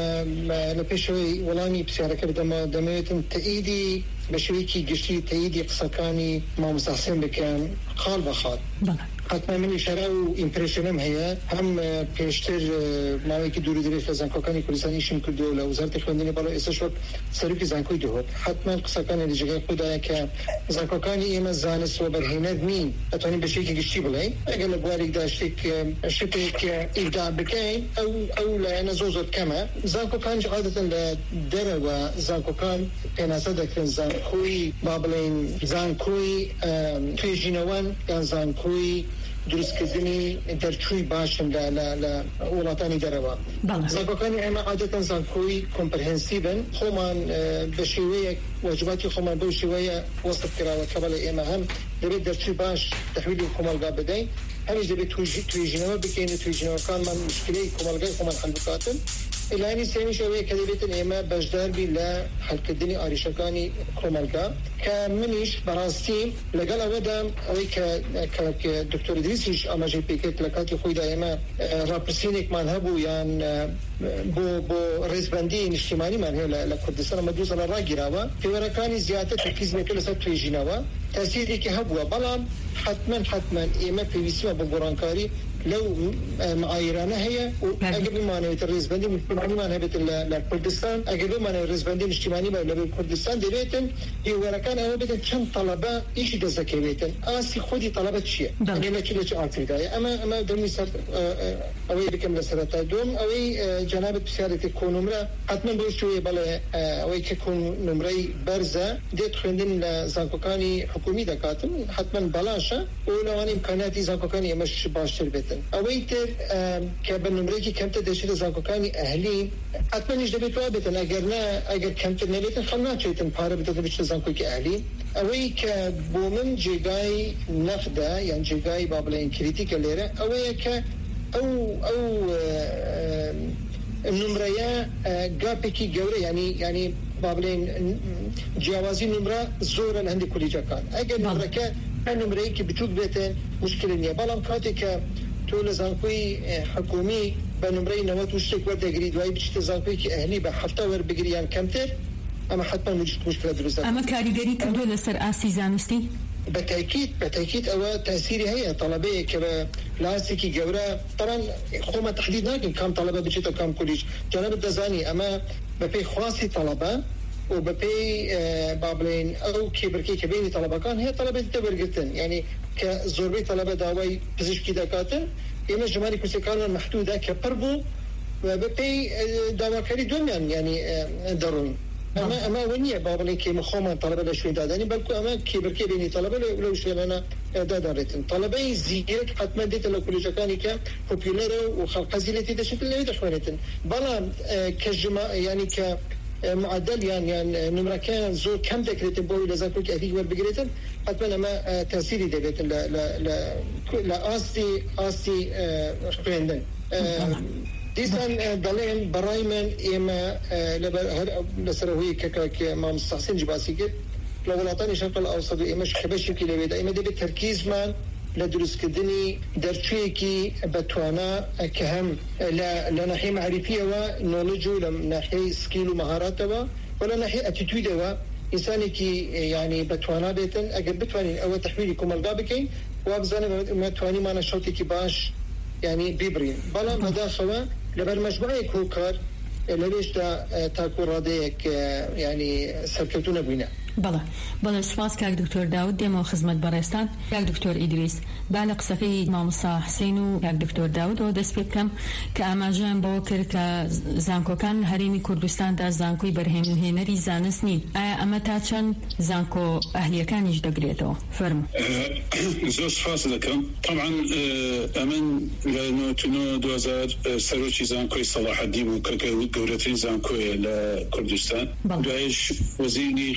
لە پێشەوەی وەڵامی پرسیارەکە بدەمە دەمەوێتم تەئیدی بە شێوەیەکی گشتی تەئیدی قسەکانی مامۆستا حسێن بکەم خاڵ بە خاڵ. حتما من ئیشارە و ئیمپرێشنم هەیە هەم پێشتر ماوەیەکی دوور و درێژ لە زانکۆکانی کوردستان ئیشم کردووە لە وەزارەتی خوێندنی باڵا ئێستاش وەک سەرۆکی زانکۆی دەهات حتما قسەکانی لە جێگای خۆدایە کە زانکۆکانی ئێمە زانست و بەرهێنەر نین ئەتوانین بە شێوەیەکی گشتی بڵێین ئەگەر لە بوارێکدا شتێک شتێک ئیبداع بکەین ئەو ئەو لایەنە زۆر زۆر کەمە. زانکۆکان عادەتەن لە دەرەوە زانکۆکان پێناسە دەکرێن زانکۆی با بڵێن زانکۆی توێژینەوەن یان زانکۆی دروستکردنی دەرچووی باشن لە وڵاتانی دەرەوە. زانکۆکانی ئێمە عادەتەن زانکۆی کۆمپرهێنسیڤن خۆمان بە شێوەیەک واجباتی خۆمان بەو شێوەیە وەسف کراوە کە بەڵێ ئێمە هەم دەبێت دەرچووی باش تەحویلی کۆمەلگا بدەین هەمیش دەبێت توێژینەوە بکەین و توێژینەوەکانمان مشکلەی کۆمەلگای خۆمان حەل بکاتن. ئیلانی سێمیش ئەوەیە کە دەبێتن ئێمە بەشدار بی لە حەلکردنی ئاریشەکانی کۆمەلگا کە منیش بەڕاستی لەگەڵ ئەوەدا ئەوەی کە دکتۆر ئیدریسیش ئاماژەی پێکرد لە کاتی خۆیدا ئێمە ڕاپرسینێکمان هەبوو یان بۆ بۆ ڕێزبەندی نیشتیمانیمان هەیە لە کوردستان ئەمە دوو سەڵە ڕاگیراوە پێوەرەکانی زیاتر تەرکیزێکە لەسەر توێژینەوە تەسیرێکی هەبووە بەڵام حتما حتما ئێمە پێویستیمە بۆ گۆڕانکاری لەو معایرانە هەیە و ئەگەر بمانەوێت ڕێزبەندی نیشتیمانیمان هەبێت لە کوردستان ئەگەر بمانەوێت ڕێزبەندی نیشتیمانیمان لە کوردستان دەبێتن هێوەرەکان ئەوە بێتن چەند تەڵەبە ئیشی دەستەکەوێتن ئاسی خۆی تەڵەبە چییە ئێمە چ لە چ ئاکتیدایە ئەمە ئەمە دەمی سەر ئەوەی بکەم لە سەرەتا دوم ئەوەی جەنابەت پرسیارێتی کۆنمرە حتما بۆ شوێ بەڵێ ئەوەی کە کۆنمرەی بەرزە دێت خوێندن لە زانکۆکانی حکومی دەکاتن حتما بەلاشە و لەوانەیە ئیمکانیاتی زانکۆکانی ئێمەش باشتر بێتن. ئەوەی تر کە بە نمرەیەکی کەمتر دەچێتە زانکۆکانی ئەهلی حتمانیش دەبێت وا بێتن ئەگەر نه ئەگەر کەمتر نەبێتن خەڵ ناچێتن پارە بدەن بچێتە زانکۆکی ئەهلی. ئەوەی کە بۆ من جێگای نەخدا یان جێگای با بڵێن کریتیکە لێرە ئەوەیە کە ئەو ئەو نمرەیە گاپێکی گەورە ینی ینی با بڵێن جیاوازی نمرە زۆرە لە هەندێک کولیجەکان ئەگەر نمرەکە هەر نمرەیەکی بچووک بێتن مشکل نییە بەڵام کاتێککە تۆ لە زانکۆی حکومی بە نمرەی نەوەت و شتێک وەردەگری دوای بچیتە زانکۆیەکی ئەهلی بە هەفتە وەربگریان کەمتر ئەمە حتما مشکلە دروست. ئەمە کاریگەری کردو لەسەر ئاسی زانستی بەتاکید بەتاکید ئەوە تاثیری هەیە تەڵەبەیە کە بە لاسێکی گەورە طبعا خۆمە تحدید ناکەین کام تەڵەبە بچێتە کام کولیج جەنابەت دەزانی ئەمە بەپێی خواستی تەڵەبە و بەپێی با بڵێن ئەو کێبرکەی کە بینی تەڵەبەکان هەیە تەڵەبێتی تەبەرگرتن یعنی کە زۆربەی تەڵەبە داوای پزیشکی دەکاتن ئێمە ژماری کورسەکانمان مەحدودە کە پڕ بوو بەپێی داواکاری دومیان ینی دەڕۆین. ئەمە ئەمە وەنیە با بڵێن کێمە خۆمان تەڵەبە لە شوێن دادانی بەڵکو ئەمە کێبرکەی بینی تەڵەبە لەو شوێنانە دادارێتن. تەڵەبەی زیرەک حتما دێتە لە کولیجەکانی کە پۆپیولەرە و خەڵقەزی لێتی دەچێت لەوێ دەخوێنێتن بەڵام کە ینی کە معدل یان یان نمرەکان زۆر کەم دەکرێتن بۆی لە زانکۆکی ئەهلی وەربگرێتن حتما ئەمە تەسیری دەبێتن لە ئاستی ئاستی خوێندن. دیسان دەڵێن بەڕای من ئێمە لەسەرەوەی کەکە مامۆستا حسێن باسی کرد لە وڵاتانی شەرقی ئاوسەط ئێمەش کە بەشێکی لەوێدا ئێمە دەبێت تەرکیزمان لە دروستکردنی دەرچوویەکی بەتوانە کە هەم لە ناحیە معرفیەوە نۆڵج و لە ناحیەی سکیل و مەهارەتەوە و لە ناحیە ئەتیتویدەوە ئینسانێکی یعنی بەتوانە بێتن ئەگەر بتوانین ئەوە تەحویلی کۆمەلگا بکەین وا بزانێت ئێمە توانیمانە شەوتێکی باش یعنی بیبرین بەڵام بەداخەوە لەبەر مەجموعەیەک هۆکار لەوێشدا تاکو ڕادەیەک ینی سەرکەوتوو نەبووینە. بەڵێ بەڵێ سوپاس کاک دکتۆر داود دێمەوە خزمەت بەڕێستان. کاک دکتۆر ئیدریس با لە قسەکەی مامۆستا حسێن و کاک دکتۆر داود ئەوە دەست پێ بکەم کە ئاماژەیان بەوە کرد کە زانکۆکان هەرێمی کوردستاندا زانکۆی بەرهێنەری زانست نین. ئایا ئەمە تا چەند زانکۆ ئەهلیەکانیش دەگرێتەوە؟ فەرموو. زۆر سوپاس دەکەم. طبعا ئەمن لە نۆتونۆ دو هەزار سەرۆکی زانکۆی سەلاحەدین بوو کە گەورەترین زانکۆیە لە کوردستان. دوایش وەزیری خوێندنی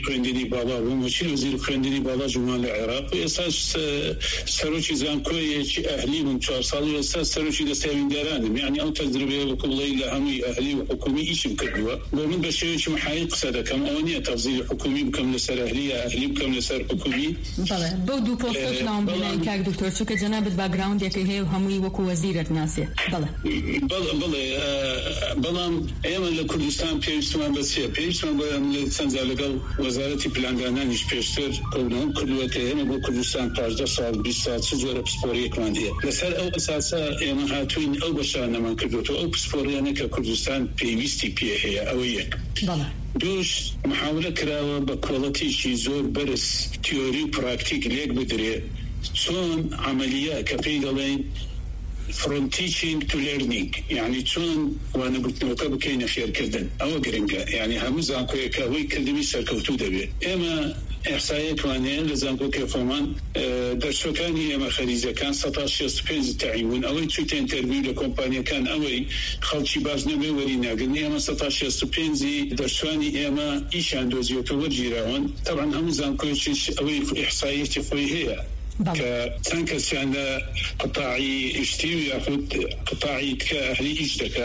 بالا ومشير وزير خوێندنی بالا جمهوری العراق و ئێساش سەرۆکی زانکۆیەکی ئەهلی بووم چوار ساڵ و ئێستا سەرۆکی دەستێویندەرانم، یعنی ئەو تەجروبەیە وەکو بڵێی لە هەمووی ئەهلی و حکومی ئیشم کردووە. بۆ من بە شێوەیەکی محایل قسە دەکەم، ئەوە نییە تەفزیلی حکومی بکەم لەسەر ئەهلی یا ئەهلی بکەم لەسەر حکومی. بەڵێ بەو دوو پۆستەت ناوم بڵێن کاک دکتۆر، چونکە جەنابەت باگراوندێکی هەیە و هەمووی وەکو وەزیرت ناسێ. بەڵێ بڵێ بەڵام ئێمە لە کوردستان پێویستمان بە چییە؟ پێویستمان بۆ چەند جار لەگەڵ وەزارەتی پلاندانانیش پێشتر کۆبنەوەم کردووە کە ئێمە بۆ کوردستان پانزدە ساڵ بیست ساڵ چ جۆرە پسپۆڕیەکمان هەیە. لەسەر ئەو ئەساسە ئێمە هاتوین ئەو بەشانەمان کردوێتەوە، ئەو پسپۆڕیانە کە کوردستان پێویستی پێ هەیە. ئەوە یەک. دوش محاولە کراوە بە کۆڵەتێکی زۆر بەرز تیۆری و پراکتیک لێک بدرێ چۆن عملیە کە پێی دەڵێن from teaching to learning، يعني چۆن وانەگوتنەوەکە بکەینە فێرکردن. ئەوە گرنگە، يعني هەموو زانکۆیەکە هۆی کردنی سەرکەوتوو دەبێت. ئێمە ئێحسایەکوانەیە لە زانکۆکە خۆمان دەرسەکانی ئێمە خەریزەکان سەد و شەست و پێنج تەعیین، ئەوەی چوتە ئینتەرویو لە کۆمپانیەکان ئەوەی خەڵکی باش نەبێ وەری ناگرن. ئێمە سەد و شەست و پێنج دەرسوانی ئێمە ئیشان دۆزیەوە وەرگیراون. طبعا هەموو زانکۆیەکیش ئەوەی ئێحسایەتی خۆی هەیە کە چەند کەسیان لە قوتاعی ئیشتی و یاخود قوتاعی کە ئەهلی ئیش دەکا.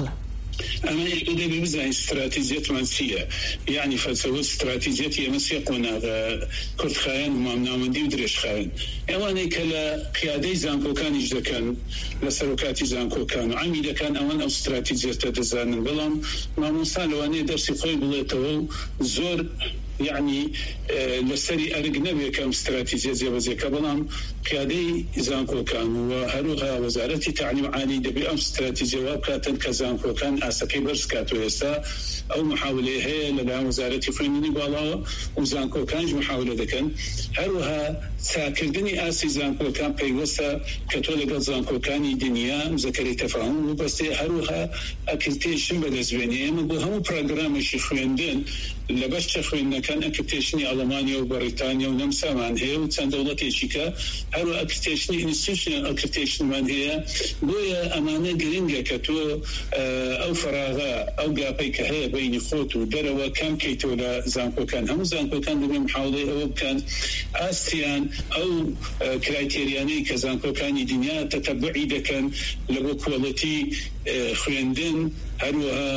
ئەمە دەبێ بزانین استراتیجیەتمان چییە، یعنی فەلسەفە استراتیجیەتی ئێمە سێ قۆناغە: کوردخایەن، مامناوەندی و درێژخایەن. ئەوانەی کە لە قیادەی زانکۆکانیش دەکەن، لە سەرۆکاتی زانکۆکان و عەمیلەکان، ئەوان ئەو استراتیجیەتە دەزانن. بەڵام مامۆستا لەوانەیە دەرسی خۆی بڵێتەوە و زۆر يعني لسري أرجنا بكم استراتيجية جوازية بلام قيادي زانكو كان وهروها وزارة تعليم عالي دبي أم استراتيجية وابكاتن كزانكو كان أسكي برس كاتو يسا أو محاولة هي لدى وزارة فنيني بالا وزانكو كان محاولة دكان هروها ساكردني آسي زانكو كان بيوسا كتولة زانكو كان دنيا مذكري تفاهم وبس هروها أكلتيشن بدزبيني أما بهم برنامج شخويندين لباش شخوين كان أكتشني ألمانيا وبريطانيا ونمسامان هي وتسان دولتي شيكا هرو أكتشني إنستيوشن أكتشن من هي بويا أمانة جرينجا كتو أو فراغا أو جابيك هي بين خوت ودروا كم كيتولا زانكو كان هم زانكو كان دبي محاولة أو كان آسيان أو كرايتيرياني كزانكو كان الدنيا تتبعي ده كان لبو كواليتي خويندن هروها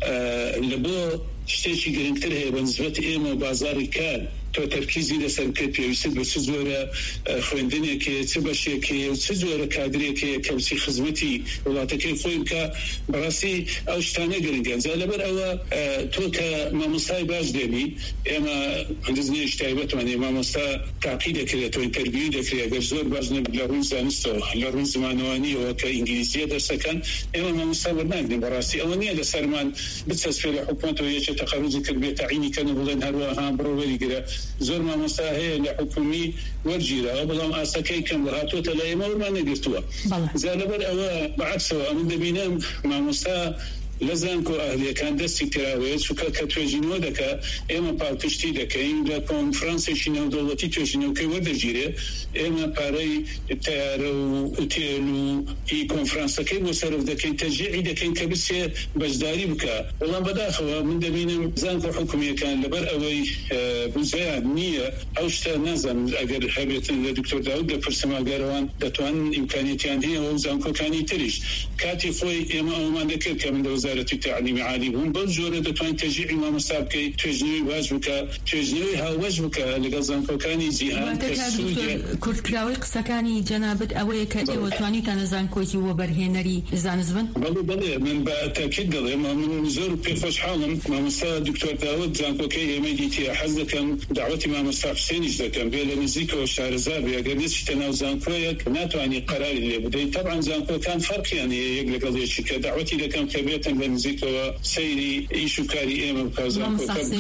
لبو شتێکی گرنگتر هەیە بە نسبەت ئێمە بازاری کار. تۆ تەرکیزی لەسەر کرد پێویستت بە چ جۆرە خوێندنێکەیە، چ بەشێکەیە و چ جۆرە کادرێکەیە کە بچی خزمەتی وڵاتەکەی خۆی بکە. بەڕاستی ئەو شتانە گرنگە. جا لەبەر ئەوە تۆ کە مامۆستای باش دێبی، ئێمە هەندێک نیش تایبەتمانێ مامۆستا تاقی دەکرێتەوە، ئینتەرویو دەکرێت. ئەگەر زۆر باش نەبێت لە ڕووی زانستەوە، لە ڕووی زمانەوانیەوە کە ئینگلیزیە دەرسەکەن، ئێمە مامۆستا وەرناگرین. بەڕاستی ئەوە نییە لەسەرمان بچەسپێ لە حکومەتەوە یەکێ تەقەڕوزی کرد بێ تەعیینی کەن و بڵێن هەروەها بڕۆ وەریگرە. زۆر مامۆستا هەیە لە حکومی وەرگیرەوە، بەڵام ئاسەکەی کەم هاتوۆتە لە ئێمە وەرمان نەگرتووە. جا لەبەر ئەوە بەعەکسەوە ئەمن دەبینم مامۆستا لە زانکۆ ئەهلیەکان دەستی کراوەیە، چونکە کە توێژینەوە دەکا ئێمە پاڵپشتی دەکەین لە کۆنفرانسێکی نێودەوڵەتی توێژینەوەکەی وەردەگیرێ. ئێمە پارەی تیارە و ئوتێل و هی کۆنفرانسەکەی بۆ سەرف دەکەین، تەشجیعی دەکەین کە بچێ بەشداری بکە. بەڵام بەداخەوە من دەبینم زانکۆ حکومیەکان لەبەر ئەوەی بوزەیان نییە ئەو شتە نازانم، ئەگەر هەبێتن لە دکتۆر داود دەپرسم ئەگەرەوان دەتوانن ئیمکانیەتیان هەیە و زانکۆکانی تریش. کاتی خۆی ئێمە ئەومان دەکرد کە من وزارة التعليم عالي بون بجورة دتوان تجيء ما مسابقة تجني واجبك تجني ها واجبك لقزان كوكاني زيان كرت كراوي قسكاني جنابت أويك إيوتواني تنزان كويتي وبرهنري زانزبن بلو بلو من بتأكيد قضي ما من زور بيفش حالم ما مسا دكتور داود زان كوكي يميديتي حزكم دعوتي ما مسا حسين جدكم بيلا مزيكا وشعر زابي قديش تناو زان كويك ناتواني قرار اللي بدي طبعا زان كو كان فرق يعني يقلق قضية شكا دعوتي لكم كبيرة بنزيكوا سيري إيشو كاري إيما بكازان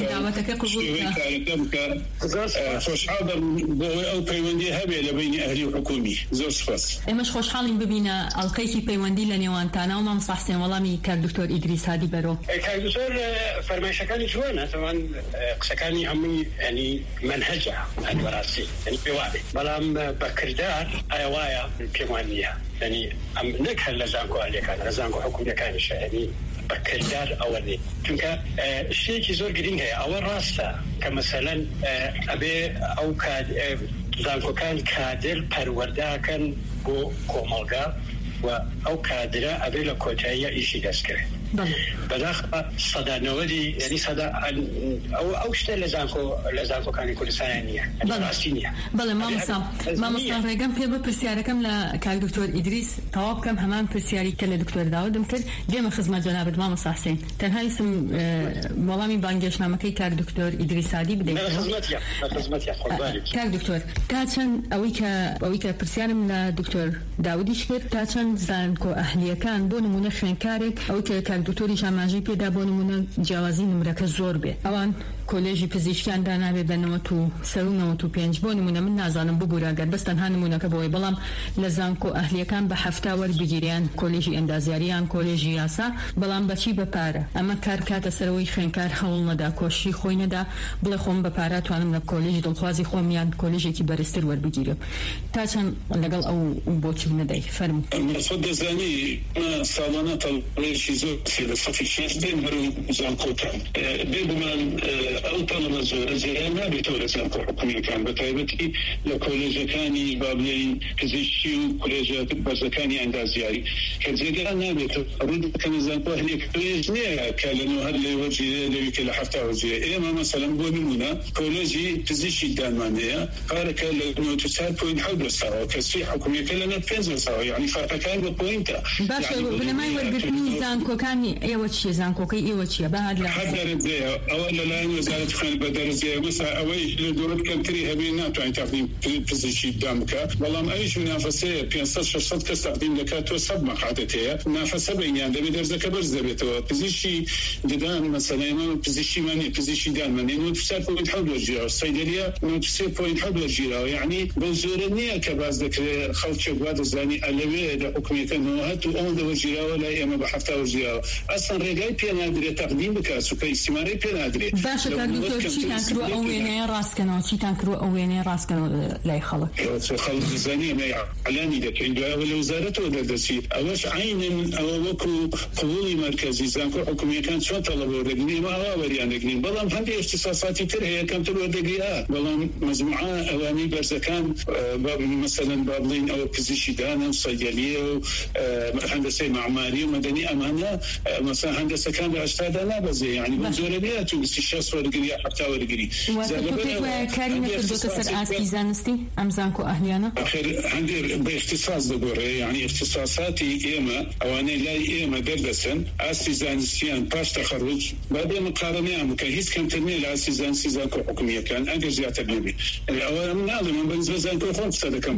كوكا خوش حاضر بوي أو بيوندي هبي لبين أهلي وحكومي زور سفاس إماش خوش حالين ببينا القيكي بيوندي لنيوانتانا وما مصحسين والله كار دكتور إدريس هادي برو كار دكتور فرماشكاني جوانا طبعا قسكاني عمي يعني منهجة الوراسي يعني بوابي بلام بكردار أيوايا بيوانيها يعني أم نكهل لزانكو عليك أنا لزانكو حكومي كان يعني بەکردار ئەوە نێ چونکە شتێکی زۆر گرنگ هەیە ئەوە ڕاستە کە مەسەلەن ئەبێ ئەو زانکۆکان کادر پەروەردەکەن بۆ کۆمەڵگا و ئەو کادرە ئەبێ لە کۆتاییە ئیشی دەستکرێت بەداخە سەدانەوەری یعنی سەدا ئەو شتە لە زانکۆ لە زانکۆکانی کوردستان نییە ڕاستی نییە. بەڵێ مامۆستا مامۆستا ڕێگەم پێ بە پرسیارەکەم لە کاک دکتۆر ئیدریس تەواو بکەم هەمان پرسیاری کە لە دکتۆر داودم کرد دێمە خزمەت جەنابەت مامۆستا حوسێن تەنها ویستم وەڵامی بانگێشنامەکەی کاک دکتۆر ئیدریس عادی بدەیتەوە. کاک دکتۆر تا چەند ئەوەی کە ئەوەی کە پرسیارم لە دکتۆر داودیش کرد تا چەند زانکۆ ئەهلیەکان بۆ نمونە خوێندکارێک ئەوەی کە دکتۆری شاماژی پێدا بۆ نمونە جیاوازی نمرەکە زۆر بێ ئەوان کۆلێژی پزیشکیان دانابێ بە نەوەت و سەر و نەوەت و پێنج بۆ نمونە من نازانم ببووراگەر بەس تەنها نمونەکە بۆی بەڵام لە زانکۆ ئەهلیەکان بە هەفتا وەربگیریان کۆلێژی ئەندازیاریان کۆلێژی یاسا بەڵام بەچی بە پارە ئەمە کار کاتە سەرەوەی خوێندکار هەوڵ نەدا کۆشی خۆی نەدا بڵێ خۆم بە پارە توانم لە کۆلێژی دڵخوازی خۆم یان کۆلێژێکی بەرزتر وەربگیرم تا چەند لەگەڵ ئەو بۆچی نەدەی فەرموو دەزانی ساڵانە تەڵێکی زۆر لە سەفی شێش بێن بەرەو زانکۆکان بێ بمان ئەو تەڵەمە زۆرە زیان نابێتەوە لە زانکۆ حکومیەکان بە تایبەتی لە کۆلێژەکانی با بڵێین پزیشکی و کۆلێژە بەرزەکانی ئەندازیاری کە جێگا نابێتەوە ڕوود بکەن زانکۆ هەلێک کۆلێژ نییە کە لەنەوە هەر لێ وەرجێ لەوی کە لە هەفتا وەرجێ ئێمە مەسەلەن بۆ نمونە کۆلێژی پزیشکی دانمانەیە پارەکە لە نۆ چوار پۆینت حەوت بەساوە کەسی حکومیەکە لەنە پێنج بەساوە یعنی فەرقەکان بە پۆینتە. باشە بنەمای وەرگرتنی زانکۆکانی ئێوە چیە زانکۆکەی ئێوە چیە بەهاد لە دەرەجەیە ئەوە لەلایەن وەزارەتی خوێن بە دەرەجەیە مەسا ئەوەی لە دەوڵەت کەمتری هەبێ ناتوانین تەقدیم پزیشکی دام بکە بەڵام ئەویش منافەسەیە پێنجسەد شەشسەد کەس تەقدیم دەکات تۆ سەد مەقاتت هەیە منافەسە بینیان دەبێت دەرزەکە بەرز دەبێتەوە پزیشکی ددان مەسەلەن ئێمە پزیشکیمانی پزیشکی دانمانێ نۆ چوار پۆینت حەوت وەرگیراوە سەیدەریە نۆ سێ پۆینت حەوت وەرگیراوە یعنی بەو زۆرە نییە کە باز دەکرێت خەڵکێک وا دەزانی ئەلەوێ لە حکومیەکە نۆهەت و ئەوەندە وەرگیراوە لای ئێمە بە هەفتا وەرگیراوە ئەسڵ ڕێگای پێ نادرێت تەقدیم بکات سوکە ئیسیمانەی پێ نادرێت. باشە کاک دکتۆر چیتان کردووە ئەو وێنەیە ڕاستکەنەوە چیتان کردووە ئەو وێنەیە ڕاستکەنەوە لای خەڵک خەڵک دەزانی ئەمە ئەعلانی دەکەین دوایەوە لە وزارەتەوە دەردەچێت ئەوەش عینن ئەوە وەکو قبوڵی مەرکەزی زانکۆ حکومیەکان چۆن تەڵەب وەردەگرین ئێمە ئەوا وەریان دەگرین بەڵام هەندێک اختصاصاتی تر هەیە کەمتر وەردەگریا بەڵام مەجموعە ئەوانەی بەرزەکان مەسەلەن با بڵین ئەوە پزیشکی دانە و سەیدەریە و هەندسەی معماری و مەدەنی ئەمانە مەسەلەن هەندسەکان بە هەشتادا نابەزێ یعنی بە زۆرە بێت و سی شەش وەرگری یا هەفتا وەرگری کاری نەکردوتە سەر ئاستی زانستی ئەم زانکۆ ئەهلیانە هەندێک بە اختصاص دەگۆڕێ یعنی اختصاصاتی ئێمە ئەوانەی لای ئێمە دەردەچن ئاستی زانستیان پاش تەخەڕوج با بێ مقارنەیان بکە هیچ کەمتر نییە لە ئاستی زانستی زانکۆ حکومیەکان ئەگەر زیاتر نەبێت ئەوە ناڵێ من بەنسبە زانکۆ خۆم قسە دەکەم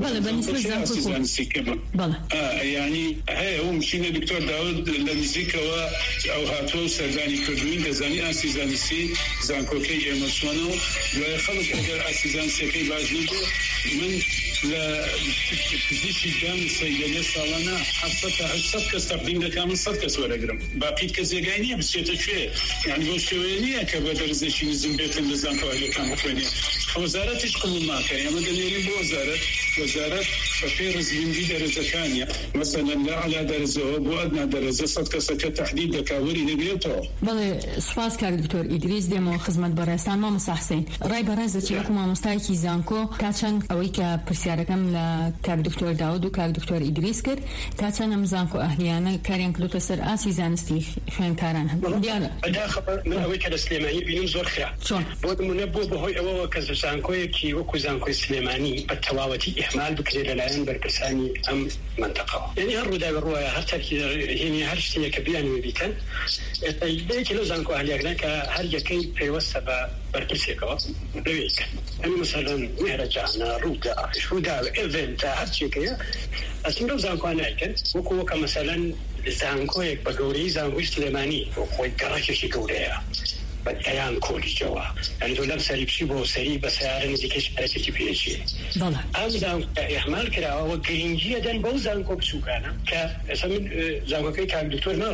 زانستی کەمە یعنی هەیە ئەو مشینە دکتۆر داود لە نزیکەوە ئەو هاتووە و سەردانی کردوین دەزانی ئاستی زانستی زانکۆکەی ئێمە چۆنە و دوای خەڵک ئەگەر ئاستی زانستیەکەی باش نبوو من لە پزیشکی دان سەیدەریە ساڵانە هەفتاد تا هەشتاد کەس تەقدیم دەکەم من سەد کەس وەرەگرم باقیت کەس جێگای نییە بچێتە کوێ یعنی بۆ شێوەیە نییە کە بە دەرزێکی نزم بێتن لە زانکۆ ئەهلیەکان بخوێنێ وەزارەتیش قبوڵ ناکە ئێمە دەنێرین بۆ وەزارەت وەزارەت بە پێی ڕزبیندی دەرەجەکانیە مەسەلەن لە عەلا دەرەجەوە بۆ ئەدنا دەرەجە سەد کەسەکە تەحدید دەکا وەری دەبێتەوە. بەڵێ سوپاس کاک دکتۆر ئیدریس دێمەوە خزمەت بەڕێستان مامۆستا حوسێن ڕای بەڕێز دەچێت وەکو مامۆستایەکی زانکۆ تا چەند ئەوەی کە پرسیارەکەم لە کاک دکتۆر داود و کاک دکتۆر ئیدریس کرد تا چەند ئەم زانکۆ ئەهلیانە کاریان کردوتە سەر ئاسی زانستی خوێندکاران هەن دیارە من ئەوەی کە لە سلێمانی بینیم زۆر خرا بۆ نمونە بۆ بەهۆی ئەوەوە کە زانکۆیەکی وەکو زانکۆی سلێمانی بە تەواوەتی ئیحمال بکرێت لەلایەن بەرپرسانی ئەم منطقەوە یعنی هەر ڕووداوی ڕوایە هەر تەرکی هێنی هەر شتێک کە بیانوێ بیکەن یەکێکی لەو زانکۆ ئەهلیەکان کە هەر یەکەی پێوەستە بە بەرپرسێکەوە لەوێ ئەم مەسەلەن مێرەجانە ڕوودا ڕووداوە ئێڤنتە هەرچێکەیە ئەسم لەو زانکۆانایکەن وەکو وەکە مەسەلەن زانکۆیەک بە گەورەی زانکۆی سلێمانی خۆی گەڕەکێکی گەورەیە بەیان کۆلیجەوە یعنی تۆ لەم سەری بچی بۆ سەری بە سیارە نزیکەی پارێکی پێچێ ئەم زانکۆ ئیحمال کراوە گرنگیە دەن بەو زانکۆ بچووکانە کە ئێستا من زانکۆکەی کاک دکتۆر ناڵێم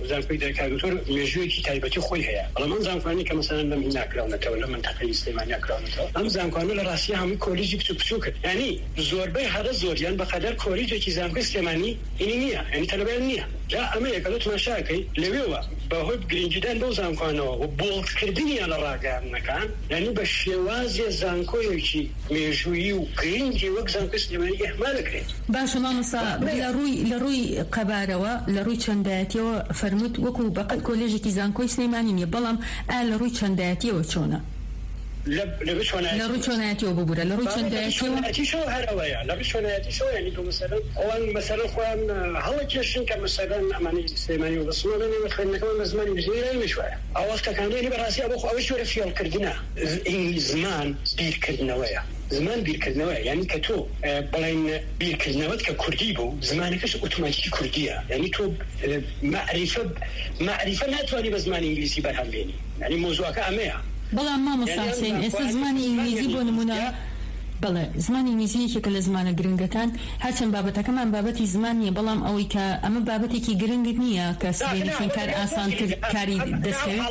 زانکۆی دەکاتۆر مێژوویەکی تایبەتی خۆی هەیە بەڵام ئەم زانکۆیانەی کە مەسەلەن لە میننا کراونەتەوە لە منتەقەی سلێمانیا کراونەتەوە ئەم زانکۆیانە لە ڕاستی هەمووی کۆلیژی بچوو بچوو کرد یعنی زۆربەی هەرە زۆریان بەقەدەر کۆلیژێکی زانکۆی سلێمانی هینی نییە یعنی تەلەبەر نییە جا ئەمە یەکەڵە تماشاکەی لەوێوە بەهۆی گرنگیدان بەو زانکۆیانەوە و بۆڵکردنیان لە ڕاگەیاندنەکان یعنی بە شێوازی زانکۆیەکی مێژوویی و گرنگی وەک زانکۆی سلێمانی ئێحمال دەکرێت. باشە مامۆستا لە ڕووی لە ڕووی قەبارەوە لە ڕووی چەندایەتیەوە فەرمووت وەکو بەقەت کۆلێژێکی زانکۆی سلێمانی نییە بەڵام ئا لە ڕووی چەندایەتیەوە چۆنە؟ لە ڕووی چۆنایەتیەوە ببوورە لە ڕووی چەندایەتیەوە هەرەوەیە لە ڕووی چۆنایەتیشەوە یعنی تۆ مەسەلەن ئەوان مەسەلەن خۆیان هەڵەکێشن کە مەسەلەن ئەمانەی سلێمانی و بەسمانەوە خوێندنەکەەوە بە زمانی بژێرە مشوایە ئەو وەختەکانەی بەڕاستی ئەوە ئەوەی جۆرە فێڵکردنە زمان بیرکردنەوەیە زمان بیرکردنەوەیە یعنی کە تۆ بەڵێن بیرکردنەوەت کە کوردی بوو زمانەکەش ئۆتۆماتیکی کوردیە یعنی تۆ معریفە معریفە ناتوانانی بە زمانی ئینگلیزی بەرهەم بێنی یعنی مۆزوعەکە ئەمەیە. بەڵام مامۆستا حوسێن ئێستا زمانی ئینگلیزی بۆ نمونە بەڵێ زمانی ئینگلیزی یەکێکە لە زمانە گرنگەکان هەرچەند بابەتەکەمان بابەتی زمان نییە بەڵام ئەوەی کە ئەمە بابەتێکی گرنگت نییە کە سبێنی خوێندکار ئاسانتر کاری دەستکەوێت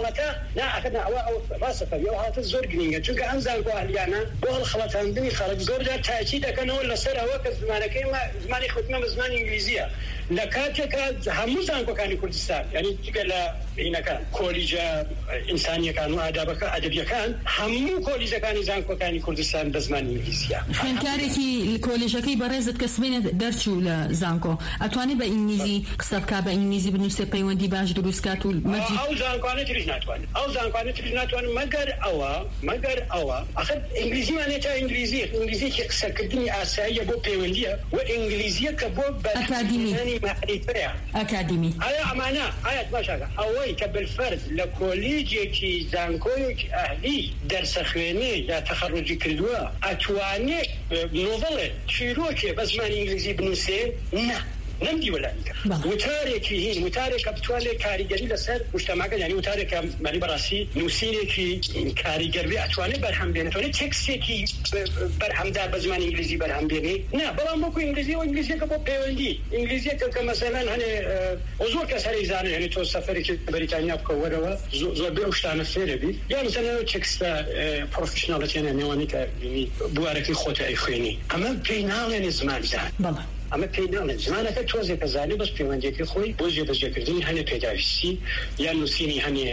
زۆر گرنگە چونکە ئەم زانکۆ ئەهلیانە بۆ هەڵخەڵەتاندنی خەڵک زۆر جار تاکی دەکەنەوە لەسەر ئەوە کە زمانەکەی زمانی خوتمە بە زمانی ئینگلیزیە لە کاتێکە هەموو زانکۆکانی کوردستان یعنی جگە لە هینەکان کۆلیژە ئینسانیەکان و ئادابەکە ئەدەبیەکان هەموو کۆلیژەکانی زانکۆکانی کوردستان بە زمانی ئینگلیزیە. خوێندکارێکی کۆلیژەکەی بەڕێزت کە سبێنێت دەرچوو لە زانکۆ ئەتوانێت بە ئینگلیزی قسە بکات بە ئینگلیزی بنووسێ پەیوەندی باش دروستکات و مەرجی ئەو زانکۆانە تریش ناتوانێت ئەو زانکۆانە تریش ناتوانن مەگەر ئەوە مەگەر ئەوە ئەخر ئینگلیزیمانێت تا ئینگلیزی ئینگلیزیەکی قسەکردنی ئاساییە بۆ پەیوەندیە و ئینگلیزیە کە بۆ ئەکادیمی ئەکادیمی ئایا ئەمانە ئایا باشەکە ئەوەی کە بالفەرز لە کۆلیجێکی زانکۆیەکی ئەهلی دەرسە خوێنێ یا تەخەڕوجی کردووە ئەتوانێت نۆڤەڵێ چیرۆکێ بە زمانی ئینگلیزی بنووسێ نه نەمدی وەلایکە وتارێکی هین وتارێکە بتوانێت کاریگەری لەسەر مجتەماکە یعنی وتارێکە مەلی بەڕاستی نووسینێکی کاریگەری ئەتوانێت بەرهەم بێنێت ئەتوانێت تێکستێکی بەرهەمدار بە زمانی ئینگلیزی بەرهەم بێنێ نه بەڵام بۆکو ئینگلیزی و ئینگلیزیەکە بۆ پەیوەندی ئینگلیزیەکە کە مەسەلەن هەنێ زۆر کەس هەرێ زانێ یعنی تۆ سەفەرێکی بەریتانیا بکە وەرەوە زۆربەی ئەو شتانە فێرە بیت یا مەسەلەن تێکستە پرۆفیشناڵەتیانە نێوانی کە بوارەکەی خۆتە ئەیخوێنی ئەمە پێی ناڵێنێ زمانی زان ئەمە پێی ناڵێن زمانەکە تۆزێکە زانێ بەس پەیوەندیەکەی خۆی بۆ جێبەجێکردنی هەنێ پێداویستی یان نووسینی هەنێ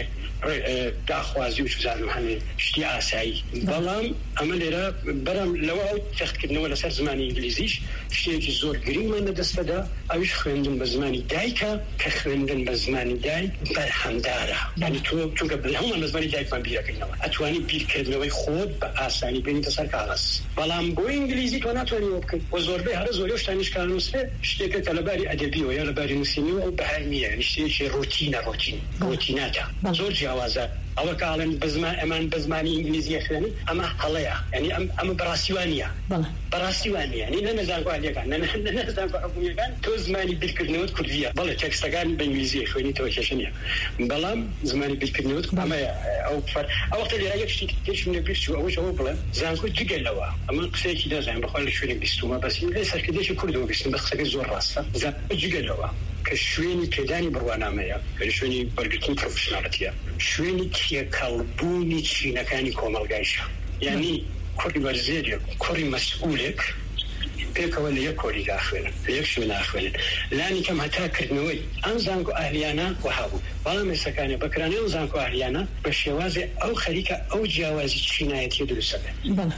داخوازی و چزانم هەنێ شتی ئاسایی بەڵام ئەمە لێرە بەرەم لەوە ئەو تەختکردنەوە لەسەر زمانی ئینگلیزیش شتێکی زۆر گرنگمان لەدەستەدا ئەویش خوێندن بە زمانی دایکە کە خوێندن بە زمانی دایک بەرهەمدارە یعنی تۆ چونکە هەمومان بە زمانی دایکمان بیرەکەینەوە ئەتوانی بیرکردنەوەی خۆت بە ئاسانی بێنیتە سەر کاغەز بەڵام بۆ ئینگلیزی تۆ ناتوانانی وە بکەیت و زۆربەی هەرە زۆری شتانیش کار نووسێ شتێکە کە لەباری ئەدەبیەوە یا لەباری نووسینیەوە ئەو بەهار نییە یعنی شتێکی ڕۆتینە ڕۆتین ڕۆتیناتە زۆر جیاوازە ئەوە کاڵێن بە زمان ئەمان بە زمانی ئینگلیزیە خوێنن ئەمە هەڵەیە یعنی ئەمە بەڕاستیوانیە بەڕاستیوانیە یعنی نە نەزانکۆ ئەهلیەکان نە نەزانکۆ حکوومیەکان تۆ زمانی بیرکردنەوەت کوردیە بەڵێ تێکستەکان بە ئینگلیزی خوێنیتەوە کێشە نییە بەڵام زمانی بیرکردنەوەت ئەمەیە ئەو ئەو وەختە لێرە یەک شتی تێشم لێ بیرچوو ئەوەش ئەوە بڵێ زانکۆ جگەلەوە ئەمە قسەیەکی دەزانم بەخوا لە شوێنێک بیستومە بەس لێ سەرکردێکی کوردەوە بیستم بە قسەکەی زۆر ڕاستە زانکۆ جگەلەوە کە شوێنی پێدانی بڕوانامەیە کە شوێنی بەرگرتنی پرۆفشناڵەتیە شوێنی تێکەڵبوونی چینەکانی کۆمەڵگایشە یعنی کوڕی بەرزێرێک کوڕی مەسئولێک پێکەوە لە یەک کۆری داخوێنن لە یەک شوێن ناخوێنن لانی کەم هەتاکردنەوەی ئەم زانکۆ ئاهلیانە وەهابوو بەڵام ئێستاکانێ بەکرانەی ئەم زانکۆ ئاهلیانە بە شێوازێ ئەو خەریکە ئەو جیاوازی چینایەتی دروستەکە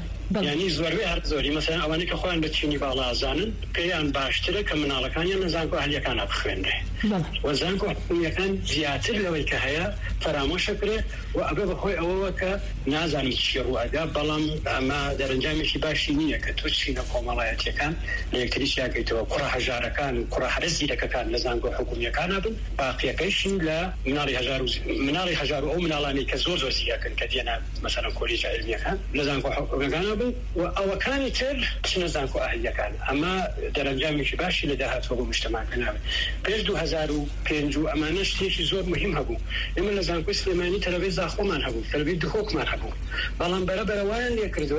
یعنی زۆربەی هەر زۆری مەسەلەن ئەوانەی کە خۆیان بە چینی باڵا ئازانن پێیان باشترە کە مناڵەکانیان لە زانکۆ ئاهلیەکانە بخوێنرێ و زانکۆ حکوومیەکان زیاتر لەوەی کە هەیە فەرامۆشەکرێ و ئەبێ بەخۆی ئەوەوە کە نازانم چی ڕوئەدا بەڵام ئەمە دەرەنجامێکی باشی نییە کە تۆ چینە کۆمەڵایەتیەکان لە یەکتری چیاکەیتەوە کوڕە هەژارەکان و کوڕە هەرە زیرەکەکان لە زانکۆ حکوومیەکانە بن باقیەکەیشی لە مناڵی هەژار و مناڵی هەژار و ئەو مناڵانی کە زۆر زۆر زیاکەن کە دێنە مەسەلەن کۆلیژە عیلمیەکان لە زانکۆ حکوومیەکانە بن و ئەوەکانی تر چنە زانکۆ ئاهلیەکان ئەمە دەرەنجامێکی باشی لە داهاتوە بۆ مجتەماکە ناوێت پێش دوو هەزار و پێنج و ئەمانە شتێکی زۆر مهم هەبوو ئێمە لە زانکۆی سلێمانی تەلەڤیزیۆن زاخۆمان هەبوو تەلەڤیزیۆن دخۆکمان هەبوو بەڵام بەرەبەرە وایان لێ کردووە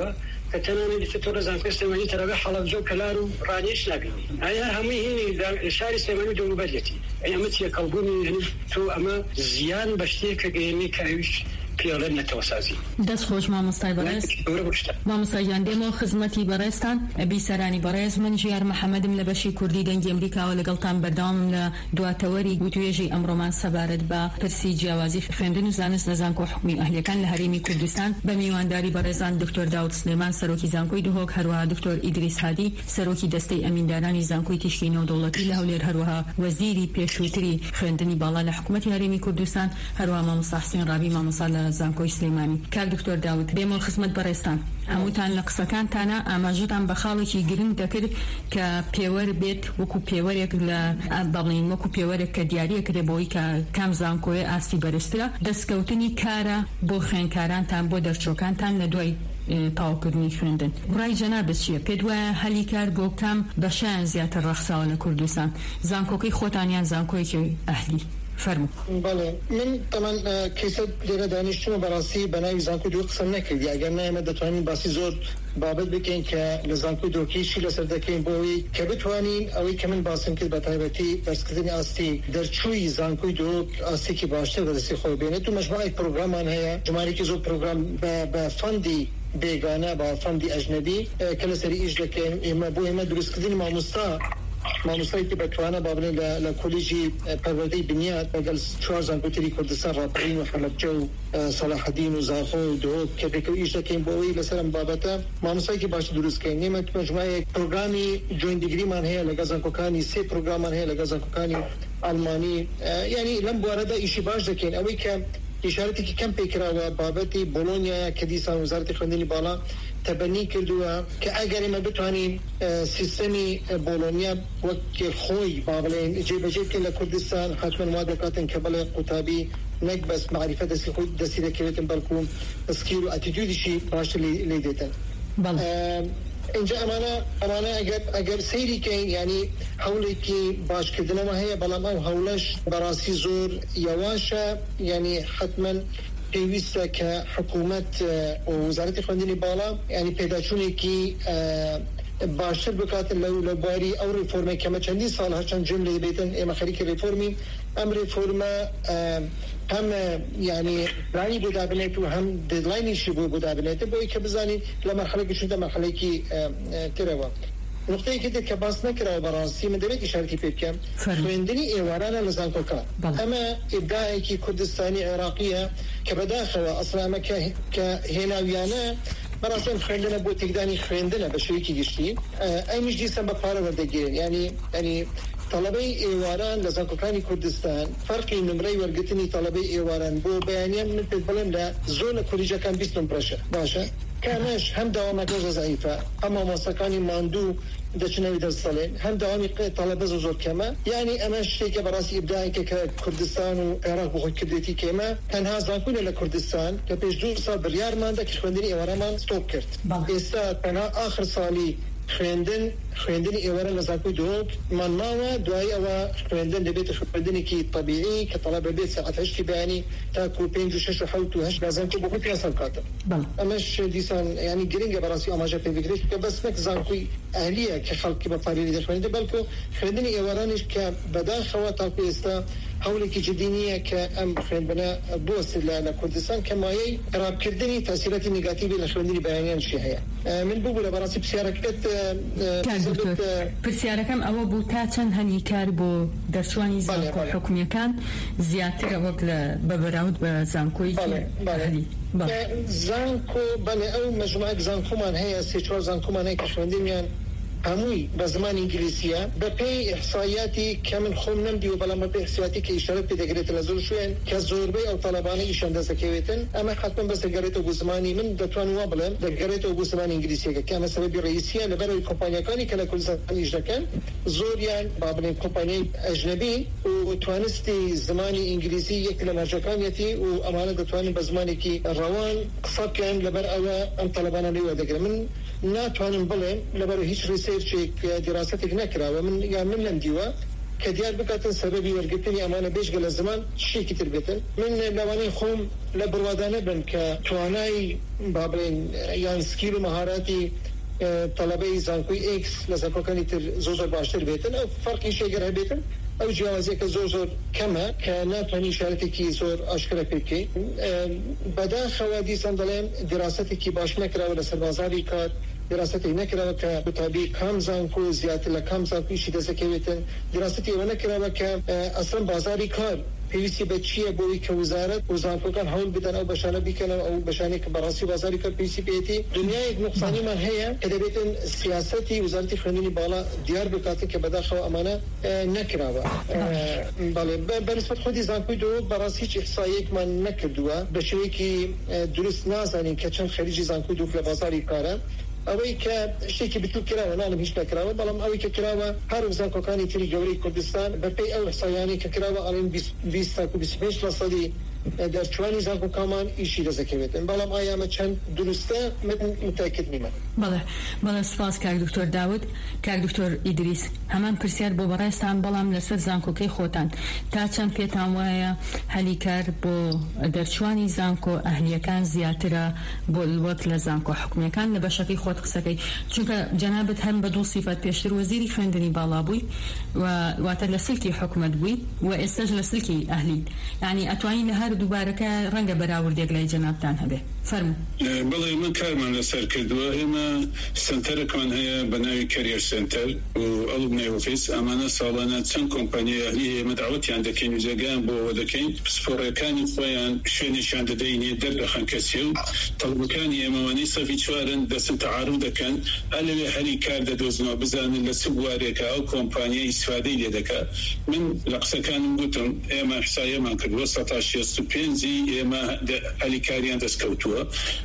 کە تەنانەت تۆ زانکۆی سلێمانی تەرەبێ حەڵەبجە و کەلار و ڕانیش نبینی ئایا هەمووی هینی شاری سلێمانی دەوروبەرێتی ئەمە تێکەڵبوونی هەنی تۆ ئەمە زیان بە شتێک کە گەیەنی کاویش پیاڵێن نەتەوەسازی دەست خۆش مامۆستای بەڕێز مامۆستای جان دێمەوە خزمەتی بەڕێستان بیسەرانی بەڕێز من ژیار محەممەدم لە بەشی کوردی دەنگی ئەمریکاوە لەگەڵتان بەردەوامم لە دواتەوەری گوتوێژی ئەمڕۆمان سەبارەت بە پرسی جیاوازی خوێندن و زانست لە زانکۆ حکومی ئەهلیەکان لە هەرێمی کوردستان بە میوانداری بەڕێزان دکتۆر داود سلێمان سەرۆکی زانکۆی دهۆک هەروەها دکتۆر ئیدریس هادی سەرۆکی دەستەی ئەمیندارانی زانکۆی تیشکی نێودەوڵەتی لە هەولێر هەروەها وەزیری پێشووتری خوێندنی باڵا لە حکوومەتی هەرێمی کوردستان هەروەها مامۆستا حسین ڕابی مامۆستا لە زانکۆی سلێمانی. کاک دکتۆر داود دێمەوە خزمەت بەڕێستان هەمووتان لە قسەکانتانە ئاماژەتان بە خاڵێکی گرنگ دەکرد کە پێوەر بێت وەکو پێوەرێک لە بەڵین وەکو پێوەرێک کە دیاریەکرێ بۆی کە کام زانکۆیە ئاستی بەرزترە دەستکەوتنی کارە بۆ خوێندکارانتان بۆ دەرچۆکانتان لە دوای تاواکردنی خوێندن. ڕای جەنابەت چییە؟ پێت وایە هەلی کار بۆ کام بەشیان زیاتر ڕەخساوە لە کوردستان زانکۆکەی خۆتانیان زانکۆیەکی ئەهلی فرمو. بله من طبعا کیسه دیگه دانشجو بررسی بنای زانکو دو قسم نکردی اگر نه من دتوانیم باسی زور بابت بکن که لزانکو دو کیشی لسر دکین بوی که بتوانیم اوی که من باسم که بطایبتی درس کردن آستی در چوی زانکو دو آستی که باشتر درسی خواه بینه تو مجموعه پروگرام آنها جمعی که زور پروگرام با فندی بیگانه با فندی اجنبی کل سری ایج دکن اما بو اما درس کردن ماموستا مامۆستای بەتوانە بابنێ لە کۆلیژی پەروەردەی بنیاد لەگەڵ چوار زانکۆیتری کوردستان ڕاپەڕین و حەلەبجە و سەلاحەدین و زاخۆ و دۆک کە پێکەوە ئیش دەکەین بۆ ئەوەی لەسەر ئەم بابەتە مامۆستایەکی باش دروستکەین. نێمە مەجموعەیەک پرۆگرامی جوین دیگریمان هەیە لەگەڵ زانکۆکانی سێ پرۆگرامان هەیە لەگەڵ زانکۆکانی ئەڵمانی یعنی لەم بوارەدا ئیشی باش دەکەین. ئەوەی کە ئیشارەتێکی کەم پێکراوە بابەتی بۆلۆنیا کە دیسان وزارەتی خوێندنی باڵا تبنی کردووە کە ئەگەر ئێمە بتوانین سیستەمی بۆلۆنیا وەک خۆی با بڵێن جێبەجێ بکەین لە کوردستان حتمەن وا دەکاتن کە بڵێ قوتابی نەک بەس معریفە دەستی خۆی دەستی دەکەوێتن بەڵکو سکیل و ئەتیتیودیشی باشتر لێ دێتن. اینجا ئەمانە ئەمانە ئەگەر ئەگەر سەیری کەین ینی هەوڵێکی باشکردنەوە هەیە بەڵام ئەو هەوڵەش بەڕاستی زۆر یەواشە ینی حتمەن پێویستە کە حکوومەت و وزارەتی خوێندنی باڵا ینی پێداچوونێکی باشتر بکاتن لەو لە بواری ئەو ریفۆرمە کەمە چەندی ساڵ هەرچەند جێم لێ دەبێتن ئێمە خەریکی ریفۆرمی ئەم ریفۆرمە هەم ینی ڕانی بۆ دابنێت و هەم دێدلاینیشی بۆ بۆ دابنێتە بۆی کە بزانین لە مەرحەلەیەکی چونتە مەرحەلەیەکی ترەوە. نقطەیەکی تر کە باس نەکراوە بەڕاستی من دەبێت ئیشارەتی پێ بکەم خوێندنی ئێوارانە لە زانکۆکان ئەمە ئیبداعێکی کوردستانی عێراقیە کە بەداخەوە ئەسڵا ئەمە کە هێناویانە بەڕاستیان خوێندنە بۆ تێکدانی خوێندنە بە شێوەیەکی گشتی ئەمیش دیسان بە پارە وەردەگیرن ینی ینی تەڵەبەی ئێواران لە زانکۆکانی کوردستان فەرقی نمرەی وەرگرتنی تەڵەبەی ئێواران بۆ بەیانیان من پێت بڵێم لە زۆر لە کۆلیژەکان بیست نمرەشە باشە کامش هەم داوامەکە زەعیفە ئەم مامۆستاکانی ماندوو دەچنەوەی دەستەڵێن هەم داوامی تەڵەبە زۆر کەمە یعنی ئەمە شتێکە بەڕاستی ئیبداعێکە کە کوردستان و عێراق بۆ خۆی کردێتی کێمە تەنها زانکۆیە لە کوردستان کە پێش دوو ساڵ بڕیارماندا کە خوێندنی ئێوارەمان ستۆپ کرد ئێستا تەنها ئاخر ساڵی خوێندن خوێندنی ئێوارە لە زانکۆی دۆک مانماوە دوای ئەوە خوێندن دەبێتە خوێندنێکی طبیعی کە تەڵەبە بێت سەعات هەشتی بەیانی تاکو پێنج و شەش و حەوت و هەشت زانکۆ بۆ خۆی پێ ساڵ کاتە ئەمەش دیسان ینی گرنگە بەڕاستی ئاماژە پێ بگرێت کە بەس نەک زانکۆی ئەهلیە کە خەڵکی بە پارێری دەخوێنێت بەڵکو خوێندنی ئێوارانیش کە بەداخەوە تاکو ئێستا هەوڵێکی جدی نییە کە ئەم خوێندنە بۆست لە کوردستان کە مایەی ڕابکردنی تاثیراتی نگاتیڤی لە خوێندنی بەیانیانشی هەیە. من بوو لە بەڕاستی پرسیارەکەت پرسیارەکەم ئەوە بوو تا چەند هەنی کار بۆ دەرچوانی زانکۆ حکومیەکان زیاترە وەک لە بەبەراورد بە زانکۆی زانکۆ بەڵێ ئەو مەجموعەیەک زانکۆمان هەیە سێ چوار زانکۆمان هەیە کە خوێندنیان هەمووی بە زمان ئینگلیسیە بە پێی ئیحسایاتی کە من خۆم نەمدیوە بەڵام بە پێی ئیحسایاتی کە ئیشارەت پێ دەگرێتە لە زۆر شوێن کە زۆربەی ئەو تەڵەبانە ئیشان دەسەکەوێتن ئەمە حتمەن بەس دەگەڕێتەوە بۆ زمانی من دەتوانم وا بڵێم دەگەڕێتەوە بۆ زمانی ئینگلیسیەکە کە ئەمە سەبەبی ڕئیسیە لەبەرەوەی کۆمپانیەکانی کە لە کوردستان ئیش دەکەن زۆریان با بڵێن کۆمپانیای ئەجنەبی و توانستی زمانی ئینگلیزی یەک لە مەرجەکانیەتی و ئەمانە دەتوانن بە زمانێکی ڕەوان قسە بکەن لەبەر ئەوە ئەم تەڵەبانە لێ وەردەگرن. من ناتوانم بڵێم لەبەر هیچ ریسێرچێک دیراستێک نەکراوە من یا من نەمدیوە کە دیار بکاتن سەبەبی وەرگرتنی ئەمانە بێژگە لە زمان شتێکی تر بێتن. من لەوانەی خۆم لە بڕوادانە بن کە توانای با بڵێن یان سکیل و مەهارەتی تەڵەبەی زانکۆی ئێکس لە زانکۆکانی تر زۆر زۆر باشتر بێتن. ئەو فەرقی شێگەر هەبێتن ئەو جیاوازیەکە زۆر زۆر کەمە کە ناتوانانی شارەتێکی زۆر ئاشکرا پێکەی. بەداخەوە دیسان دەڵێن دراستێکی باش نەکراوە لەسەر بازاری کار، دراستی نکراوە کە بتابی کام زانکۆ زیاتر لە کام زانکۆیشی دەسەکەوێتن، دراستی ئەوە نەکراوە کە ئەسڵ بازاری کار پێویستی بە چییە بۆی کە وزارەت و زانکۆکان هەوڵ بدەن ئەو بەشانە بیکەنەوە، ئەو بەشانێک کە بەڕاستی بازاری کار پێویستی پێێتی. دنیایەک نقصانیمان هەیە کە دەبێتن سیاسەتی وزارەتی خوێندنی باڵا دیار بکاتن کە بەداخەوە ئەمانە نەکراوە. بەڵێ بەنسبەت خودی زانکۆی دۆ بەڕاستی هیچ ئیحساییەکمان نەکردووە، بە شێوەیەکی دروست نازانین کە چەند خەریجی زانکۆی دۆ لە بازاری کارە. ئەوەی کە شتێکی بتوو کراوە نانم هیچ نەکراوە، بەڵام ئەوەی کە کراوە هەر زانکۆکانی تری گەورەی کوردستان بەپێی ئەو ئیحساییانی کە کراوە ئەڵێن بیست تا بیست و پێنج فیصدی دەرچوانی زانکۆکامان ئیشی دەسەکەوێتن. بەڵام ئایا ئەمە چەند دروستە متأکد نیمە. بەڵێ بەڵێ سپاس کاک دکتۆر داود. کاک دکتۆر ئیدریس، هەمان پرسیار بۆ بەڕێستان، بەڵام لەسەر زانکۆکەی خۆتان تا چەند پێتان وایە هەلی کار بۆ دەرچوانی زانکۆ ئەهلیەکان زیاترە بۆ وەک لە زانکۆ حکومیەکان لە بەشەکەی خۆت قسەکەی؟ چونکە جەنابەت هەم بە دوو سیفەت پێشتر وەزیری خوێندنی باڵا بووی و واتە لە سلکی حکومەت بووی و ئێستاش لە سلکی ئەهلیت، یعنی ئەتوانین لە هەر دووبارەکە ڕەنگە بەراوردێک لای جەنابتان هەبێ. فەرموو. بەڵێ من کارمان لەسەر کردووە، ئێمە سنتەرێکمان هەیە بە ناوی کەریر سنتەر و ئەڵومنای ئۆفیس. ئەمانە ساڵانە چەند کۆمپانیای ئەهلی ئێمە داوەتیان دەکەین و جێگەیان بۆەوە دەکەین پسپۆڕەکانی خۆیان شوێنیشان دەدەینێ دەردەخەن کەسی و تەڵبەکانی ئێمەوانەی سەفی چوارن دەسن تەعاروف دەکەن، ئەلەوێ هەری کار دەدۆزنەوە بزانن لە چ بوارێکە ئەو کۆمپانیای ئیسفادەی لێ دەکات. من لە قسەکانم گوتم ئێمە ئیحساییەمان کردووە سەد و شەست و پێنجی ئێمە هەلیکاریان دەستکەوتووە.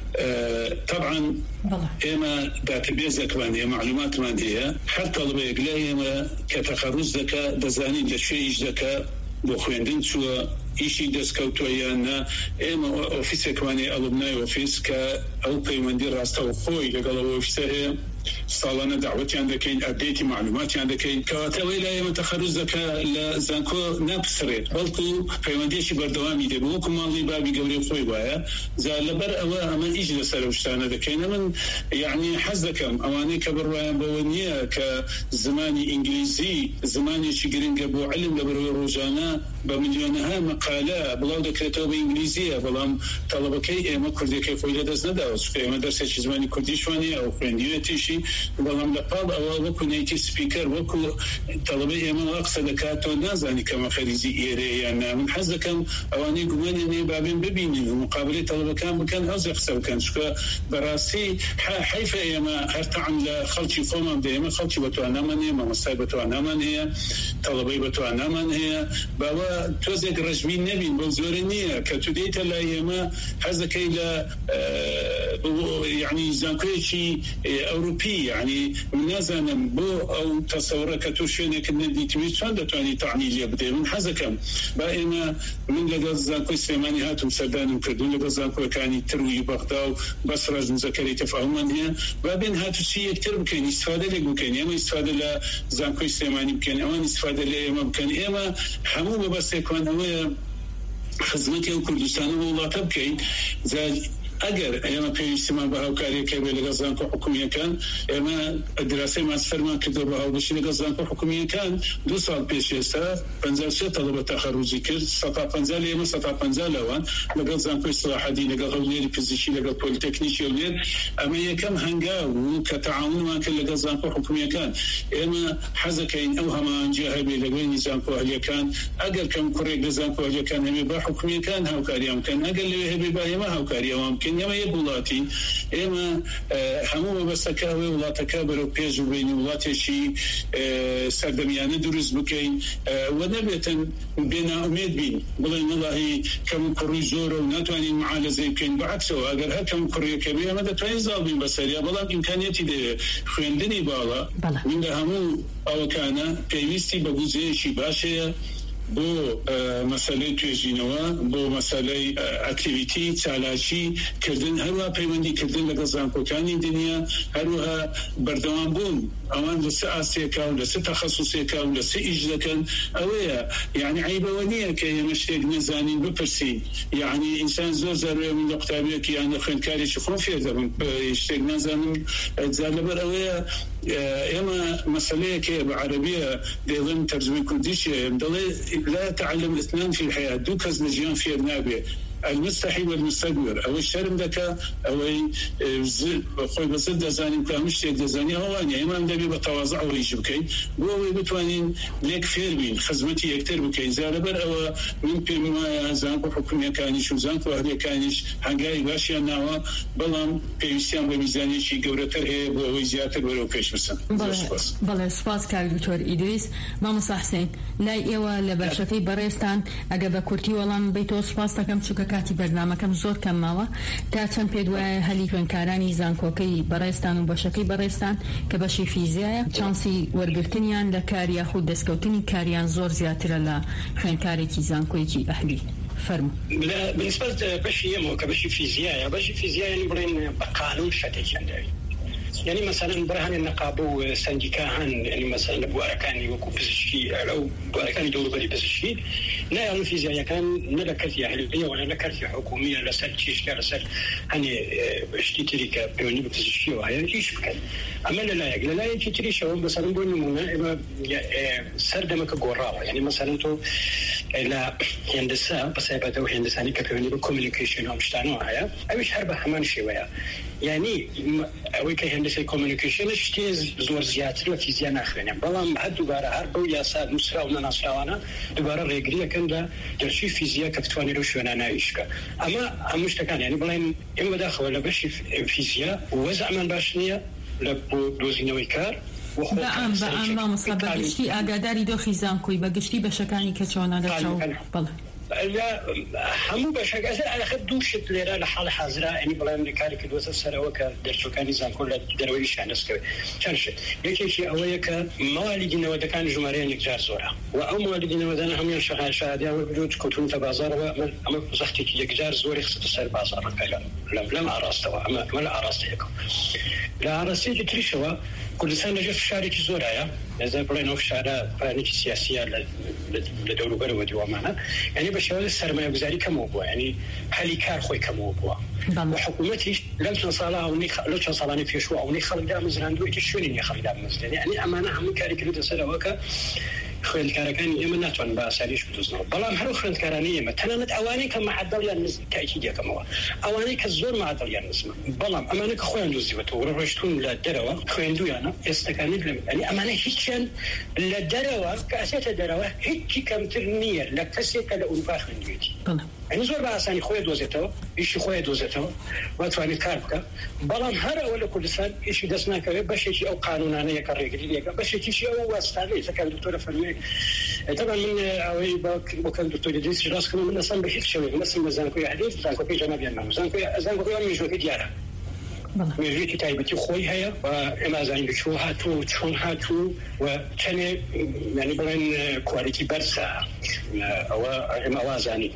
طبعا ئێمە داتەبێزێکمان هەیە، معلوماتمان هەیە، هەر تەڵبەیەک لە ئێمە کە تەخەڕوج دەکا دەزانین لەکوێ ئیش دەکا، بۆ خوێندن چووە، ئیشی دەستکەوتووە یان نا. ئێمە ئۆفیسێکمانی ئەڵومنای ئۆفیس کە ئەو پەیوەندی ڕاستەوە خۆی لەگەڵ ئەو ئۆفیسە هەیە، ساڵانە داوەتیان دەکەین، ئەپدێتی معلوماتیان دەکەین، کەواتەوەی لای ئێمە تەخەڕوج دەکا لە زانکۆ ناپسرێت، بەڵکو پەیوەندیەکی بەردەوامی دێ، وەکو ماڵی بابی گەورەی خۆی وایە. جا لەبەر ئەوە ئەمە ئیش لەسەر ئەو شتانە دەکەین. من یعنی حەز دەکەم ئەوانەی کە بڕوایان بەوە نییە کە زمانی ئینگلیزی زمانێکی گرنگە بۆ علم لە بەرەوەی ڕۆژانە بە ملیۆنەها مەقالە بڵاو دەکرێتەوە بە ئینگلیزیە، بەڵام تەڵەبەکەی ئێمە کوردەکەی خۆی لەدەست نەداوە، چونکە ئێمە دەرسێکی زمانی کوردیشوانەیە ئەو خوێندیوێتیشی، بەڵام لە پاڵ ئەوە وەکو نەیتیڤ سپیکەر وەکو تەڵەبەی ئێمە قسە دەکات تۆ نازانی کەمە خەریزی ئێرەیە یان نا. من حەز دەکەم ئەوانەی گومانێنێ بابێن ببینین و مقابلەی تەڵەبەکان بکەن، هەوزێ قسە بکەن، چونکە بەڕاستی حەیفە ئێمە هەر تەعەن لە خەڵکی خۆمان بدە. ئێمە خەڵکی بەتوانامان هەیە، مامۆستای بەتوانامان هەیە، تەڵەبەی بەتوانامان هەیە، باوە تۆزێک ڕەژبین نەبین، بەو زۆرە نییە کە تو دێیتە لای ئێمە حەز دەکەی لە یعنی زانکۆیەکی ئەوروپی، یعنی من نازانم بۆ ئەو تەسەوڕە کە تۆ شوێنێک نەدیتوی چۆن دەتوانی تەعنی لێ بدەی. من حەز دەکەم با ئێمە من لەگەڵ زانکۆی سلێمانی هاتووم سەردانم کردوون، لەگەڵ زانکۆیەکانی تروی بەغدا و بەسڕەش و زەکەرەی تەفاهومان هەیە، با بێن هاتوچی یەکتر بکەین، ئیستیفادە لێک بکەین، ئێمە ئیستیفادە لە زانکۆی سلێمانی بکەین، ئەوان ئیستیفادە لە ئێمە بکەن. ئێمە هەموو مەبەستێکمان ئەوەیە خزمەتی ئەو کوردستانە وڵاتە بکەین. ئەگەر ئێمە پێویستیمان بە هاوکاریەکە بێ لەگەڵ زانکۆ حکومیەکان، ئێمە دراسی ماستەرمان کردەوە بە هاوبەشی لەگەڵ زانکۆ حکومیەکان. دوو ساڵ پێش ئێستا پەنجا و سێ تەڵەبە تەخەڕوجی کرد، سەد و پەنجا لە ئێمە سەد و پەنجا لەوان لەگەڵ زانکۆی سڵاحەدین، لەگەڵ هەولێری پزیشکی، لەگەڵ پۆلیتەکنیکی هەولێر. ئەمە یەکەم هەنگاو بوو کە تەعاونمان کرد لەگەڵ زانکۆ حکومیەکان. ئێمە حەز دەکەین ئەو هەمانجیا هەبێ لەگەڵی زانکۆ ئەهلیەکان. ئەگەر کەم کوڕێک لە زانکۆ ئەهلیەکان هەبێ با حکومیەکان هاوکاریان بکەن، ئەگەر لەوێ هەبێ با ئێمە هاوکاریەوان بکەین. ئێمە یەک وڵاتی، ئێمە هەموو مەبەستەکە ئەوەی وڵاتەکە بەرەو پێش ببینی، وڵاتێکی سەردەمیانە دروست بکەین و نەبێتن بێناومێد بین، بڵێن وەڵاهی کەم کوڕی زۆرە و ناتوانین معالەزەی بکەین. بەعەکسەوە ئەگەر هەر کەم کوڕیەکە بێ ئەمە دەتوانین زاڵ بین بەسەریا، بەڵام ئیمکانیەتی دەوێت خوێندنی باڵا من لە هەموو ئەوەکانە پێویستی بە بودجەیەکی باشەیە بۆ مەسەلەی توێژینەوە، بۆ مەسەلەی ئەکتیڤیتی چالاکی کردن، هەروە پەیوەندی کردن لەگەڵ زانکۆکانی دنیا، هەروەها بەردەوام بوون ئەوان لەسەر ئاسیەکە و لەسەر تەخەسوسێکە و لەسەر ئیش دەکەن ئەوەیە یعنی عیبەوە نییە کە ئێمە شتێک نەزانین بپرسین یعنی ئینسان زۆر زارۆیە من لە قوتابیەکی یان لە خوێندکاریی خۆم فێر دەبم شتێک نازانم جا لەبەر ئەوەیە ئێمە مەسەلەیەکێ بە عەرەبیە دەڵێن تەرجمەی کوردیشیە دەڵێ لا تعلم الاثنان في الحياة دوو کەس لە ژیان فێر نابێ المستحيل والمستقبل أو الشرم ذكاء أو خوي بصد دزاني كامش تيك دزاني هواني إمام دبي بتواضع ويجبكين هو بتوانين ليك فيربين خدمتي يكتر بكين زاربر أو من بما زانكو حكومة كانش وزانكو أهلي كانش هنجاي باشي النوا بلام بيستيان بميزانية شيء جورتر هي بوزياتر ولو كيش مثلا. بله سپاس کار دکتور إدریس ما مصحسن لا إيوه لبرشتي بريستان أجاب كورتي والله بيتو سپاس تكم شو کاتی بەرنامەکەم زۆر کەمماوە تا چەند پێ دوایە هەلی خوێندکارانی زانکۆکەی بەڕێستان و بەشەکەی بەڕێستان کە بەشی فیزیایە چانسی وەرگرتنیان لە کاری یاخود دەستکەوتنی کاریان زۆر زیاترە لە خوێندکارێکی زانکۆیەکی ئەهلی. فرمو. لا بالنسبة بشي يمو كبشي فيزياء بشي فيزياء يعني برين بقانون شتى عندي يعني مثلا برهان النقابة سنديكاهن يعني مثلا بواركاني وكوفزشي أو بواركاني دور بدي بزشي لا يعني الفيزياء كان نذكرتي أهلية ولا نذكرتي حكومية لسال شيء لسال يعني اشتري كبيوني بزشي وهاي إيش بكن أما لا يقل لا يشتري شو مثلا بقول سردمك جوراء يعني مثلا تو لا هندسة بس يبدأ هندساني كبيوني بكوميونيكيشن أو مشتانو هاي أيش حرب حمان شوية يعني أوي كهندسة كوميونيكيشن اشتيز زور زيادة وفيزياء ناخرين بلام بعد دوباره هربو يا ساد نصرة ونناصروانا دوباره رجلية كندا درسي فيزياء كفتواني روشونا نايشكا أما مشتكان يعني بلام إما داخل ولا بشي فيزياء ووزع من باشنية لبو دوزينوي كار بەعام بەعام مامۆستا بەگشتی ئاگاداری دۆخی زانکۆی بەگشتی بەشەکانی کە چۆنە دەچەوە بەڵێ لا همو بشك أصلا على خد دوشة ليرة لحال حاضرة يعني بلا أمريكاني كدوسة سنة وكا درسو كان نظام كله درويش عن نسكوي كان شيء يكي شيء أولي كموالدين وده كان جمارين يكجار زورا وأو موالدين وده هم ينشغل شهادة وبدون كتون تبازار وأما أما زختي كي يكجار زوري خصت السر بازار كلا لا لا ما عرسته أما ما لا عرسته يكو لا عرسته تريشوا كل سنة جف شارك زورا يا إذا بلينا في شارع فانيك سياسية لدولة بر وديوامنا يعني بشوال السرمایه گذاری كموضوع يعني حالي كار خوي كموضوع وحكومتي لم تصل او نخ لو تصلاني في شو او نخلق دام زراندو يشوني يخلق دام مزدان يعني امانه هم كاري كده سلاوكا خوين كاركان يمناتون باساليش بدوزنا بلام هرو خوين كارانيه مثلا اواني كما حدل ينز كايكيديا كما اواني كزور ما عدل ينز بلام امانه خوين دوزي وتو رشتون لا دروا خوين دويانا استكاني يعني امانه هيتشن لا دروا كاسيت دروا هيك كم ترنيه لا كاسيت لا اوربا خوينديتي يعني زور باساني خوي دوزيتو ايش خوي دوزيتو واتواني كاربكا بلام هر ولا كل سنه ايش دسنا كبه بشي او قانونانيه كريغليه بشي شي او واستالي سكان دكتور فرمي طبعا من اوي بكن دكتور ادريس راس كنا من اصلا بحث شوي مثلا زانكو حديث زانكو في جناب ينام زانكو زانكو يوم يجوا في ديارها ميجي كتابتي خوي هيا وما زين بشو هاتو شلون هاتو وكان يعني بين كواليتي برسا او موازاني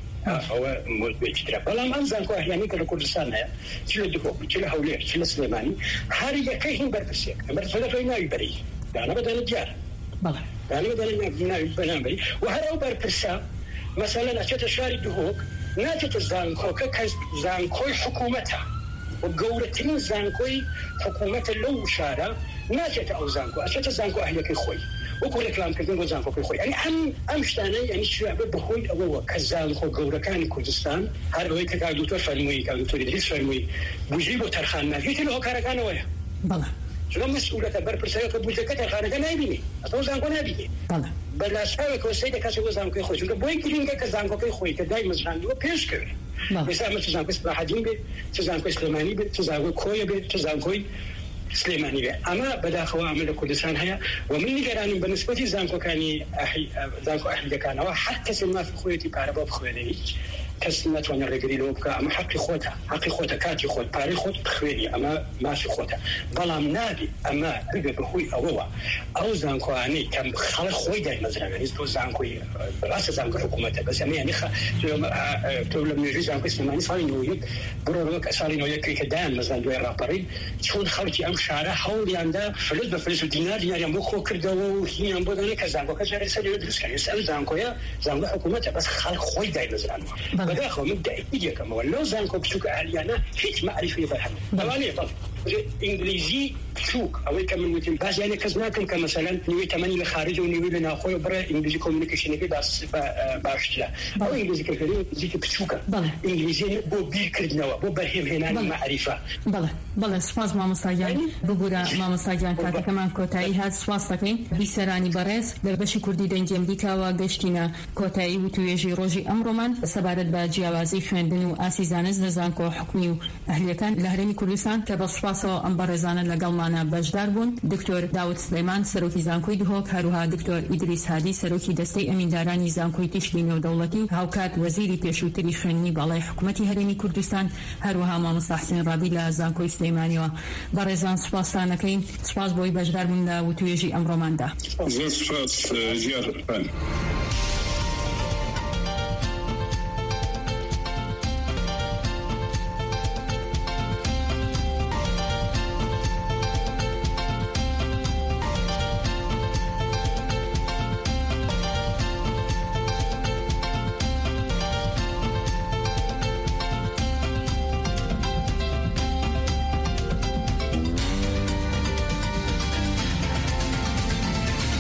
هو بيجترا بلا ما زانكو يعني كل سنه شنو دكو شنو حوليه شنو سليماني هاري كاين برسيك برسا فينا يبري انا بدل ديار بله يعني بدل ما بنامي وهذا أوبر برسا مثلا أشياء شارد هوك ناتج زانكو كاز زانكوي حكومتها وجورتين زانكوي حكومة لو شارع ناتج أو زانكو أشياء زانكو أهلك خوي وكل كلام كذا زانكو خوي يعني أم أمشتاني يعني الشعب بخوي أو كزانكو جوركاني كردستان هذا هو كذا دكتور فرموي كذا دكتور إدريس فرموي بجيبوا ترخان ما فيه له كاركان وياه بله شو مسؤولة بربرسية كبوزكة الخارجة نايبيني أتوقع زانكو نايبيني بله بلا سبب كوسيدة كسر زانكو خوي شو كبوي كلينجا كزانكو كي خوي كداي مزران دو بيشكر مثلا مثل زانكو سلاحدين بي تزانكو سليماني بي تزانكو كوي بي تزانكو سليماني بي أما بدأ خوا عمل كردستان هيا ومن نجارين بالنسبة لزانكو كاني أحي زانكو أحلى كانوا حتى سلما في خويتي كهرباء بخويني کەس ناتوانێت ڕێگری لەوە بکە ئەمە حەقی خۆتە حەقی خۆتە کاتی خۆت پارەی خۆت بخوێنی ئەمە ماشی خۆتە بەڵام نابی ئەمە ببێ بەخۆی ئەوەوە ئەو زانکۆیانەی کەم خەڵک خۆی دایمەزراوێت هیچ تۆ زانکۆی ڕاستە زانکۆ حکوومەتە بەس ئەمە یعنی تۆ لە مێژووی زانکۆی سلێمانی ساڵی نۆ یەک بڕۆ کە ساڵی نۆ یەکەی کە دایان مەزان دوای ڕاپەڕین چۆن خەڵکی ئەم شارە هەوڵیاندا فلس بە فلس و دینار دیناریان بۆ خۆ کردەوە و هینیان بۆ دانێ کە زانکۆکە جارێ سەر لێوە دروستکەن ئێستا ئەم زانکۆیە زانکۆ حکوومەتە بەس خەڵک خۆی دایمەزرانەوە بەداخەوە من دایکی دێکەمەوە لەو زانکۆ بچووکە ئالیانە هیچ مەعریفی بەرهەم بەوانەیە بەڵ ئینگلیزی بچووک ئەوەی کە من وتیم باز یانێ کەس ناکەم کە مەسەلەن نیوەی تەمەنی لە خارج و نیوەی لە ناوخۆی بڕێ ئینگلیزی کۆمیونیکیشنەکەی باشترە ئەو ئینگلیزی کەفێری ئینگلیزی بچووکە ئینگلیزی بۆ بیرکردنەوە بۆ بەرهێمهێنانی مەعریفە بەڵێ بەڵێ سوپاس مامۆستاگیان ببوورە مامۆستاگیان کاتەکەمان کۆتایی هات سوپاس دەکەین بیسەرانی بەڕێز لە بەشی کوردی دەنگی ئەمریکاوە گەشتینە کۆتایی و توێژی ڕۆژی ئەمڕۆمان سەبارەت بە جیاوازی خوێندن و ئاسی زانست لە زانکۆ حکومی و ئەهلیەکان لە هەرێمی کوردستان کە بە سوپاسەوە ئەم بەڕێزانە لەگەڵمانە بەشدار بوون دکتۆر داود سلەیمان سەرۆکی زانکۆی دهۆک هەروها دکتۆر ئیدریس هادی سەرۆکی دەستەی ئەمیندارانی زانکۆی تیشتی نێودەوڵەتی و هاوکات وەزیری پێشووتری خوێندنی باڵای حکوومەتی هەرێمی کوردستان هەروها مامۆستا حسێن ڕابی لە زانکۆی سلەیمانیەوە بەڕێزان سوپاسانەکەین سوپاس بۆی بەشدار بوون لە وتوێژی ئەمڕۆماندا. زۆر سوپاس ژیار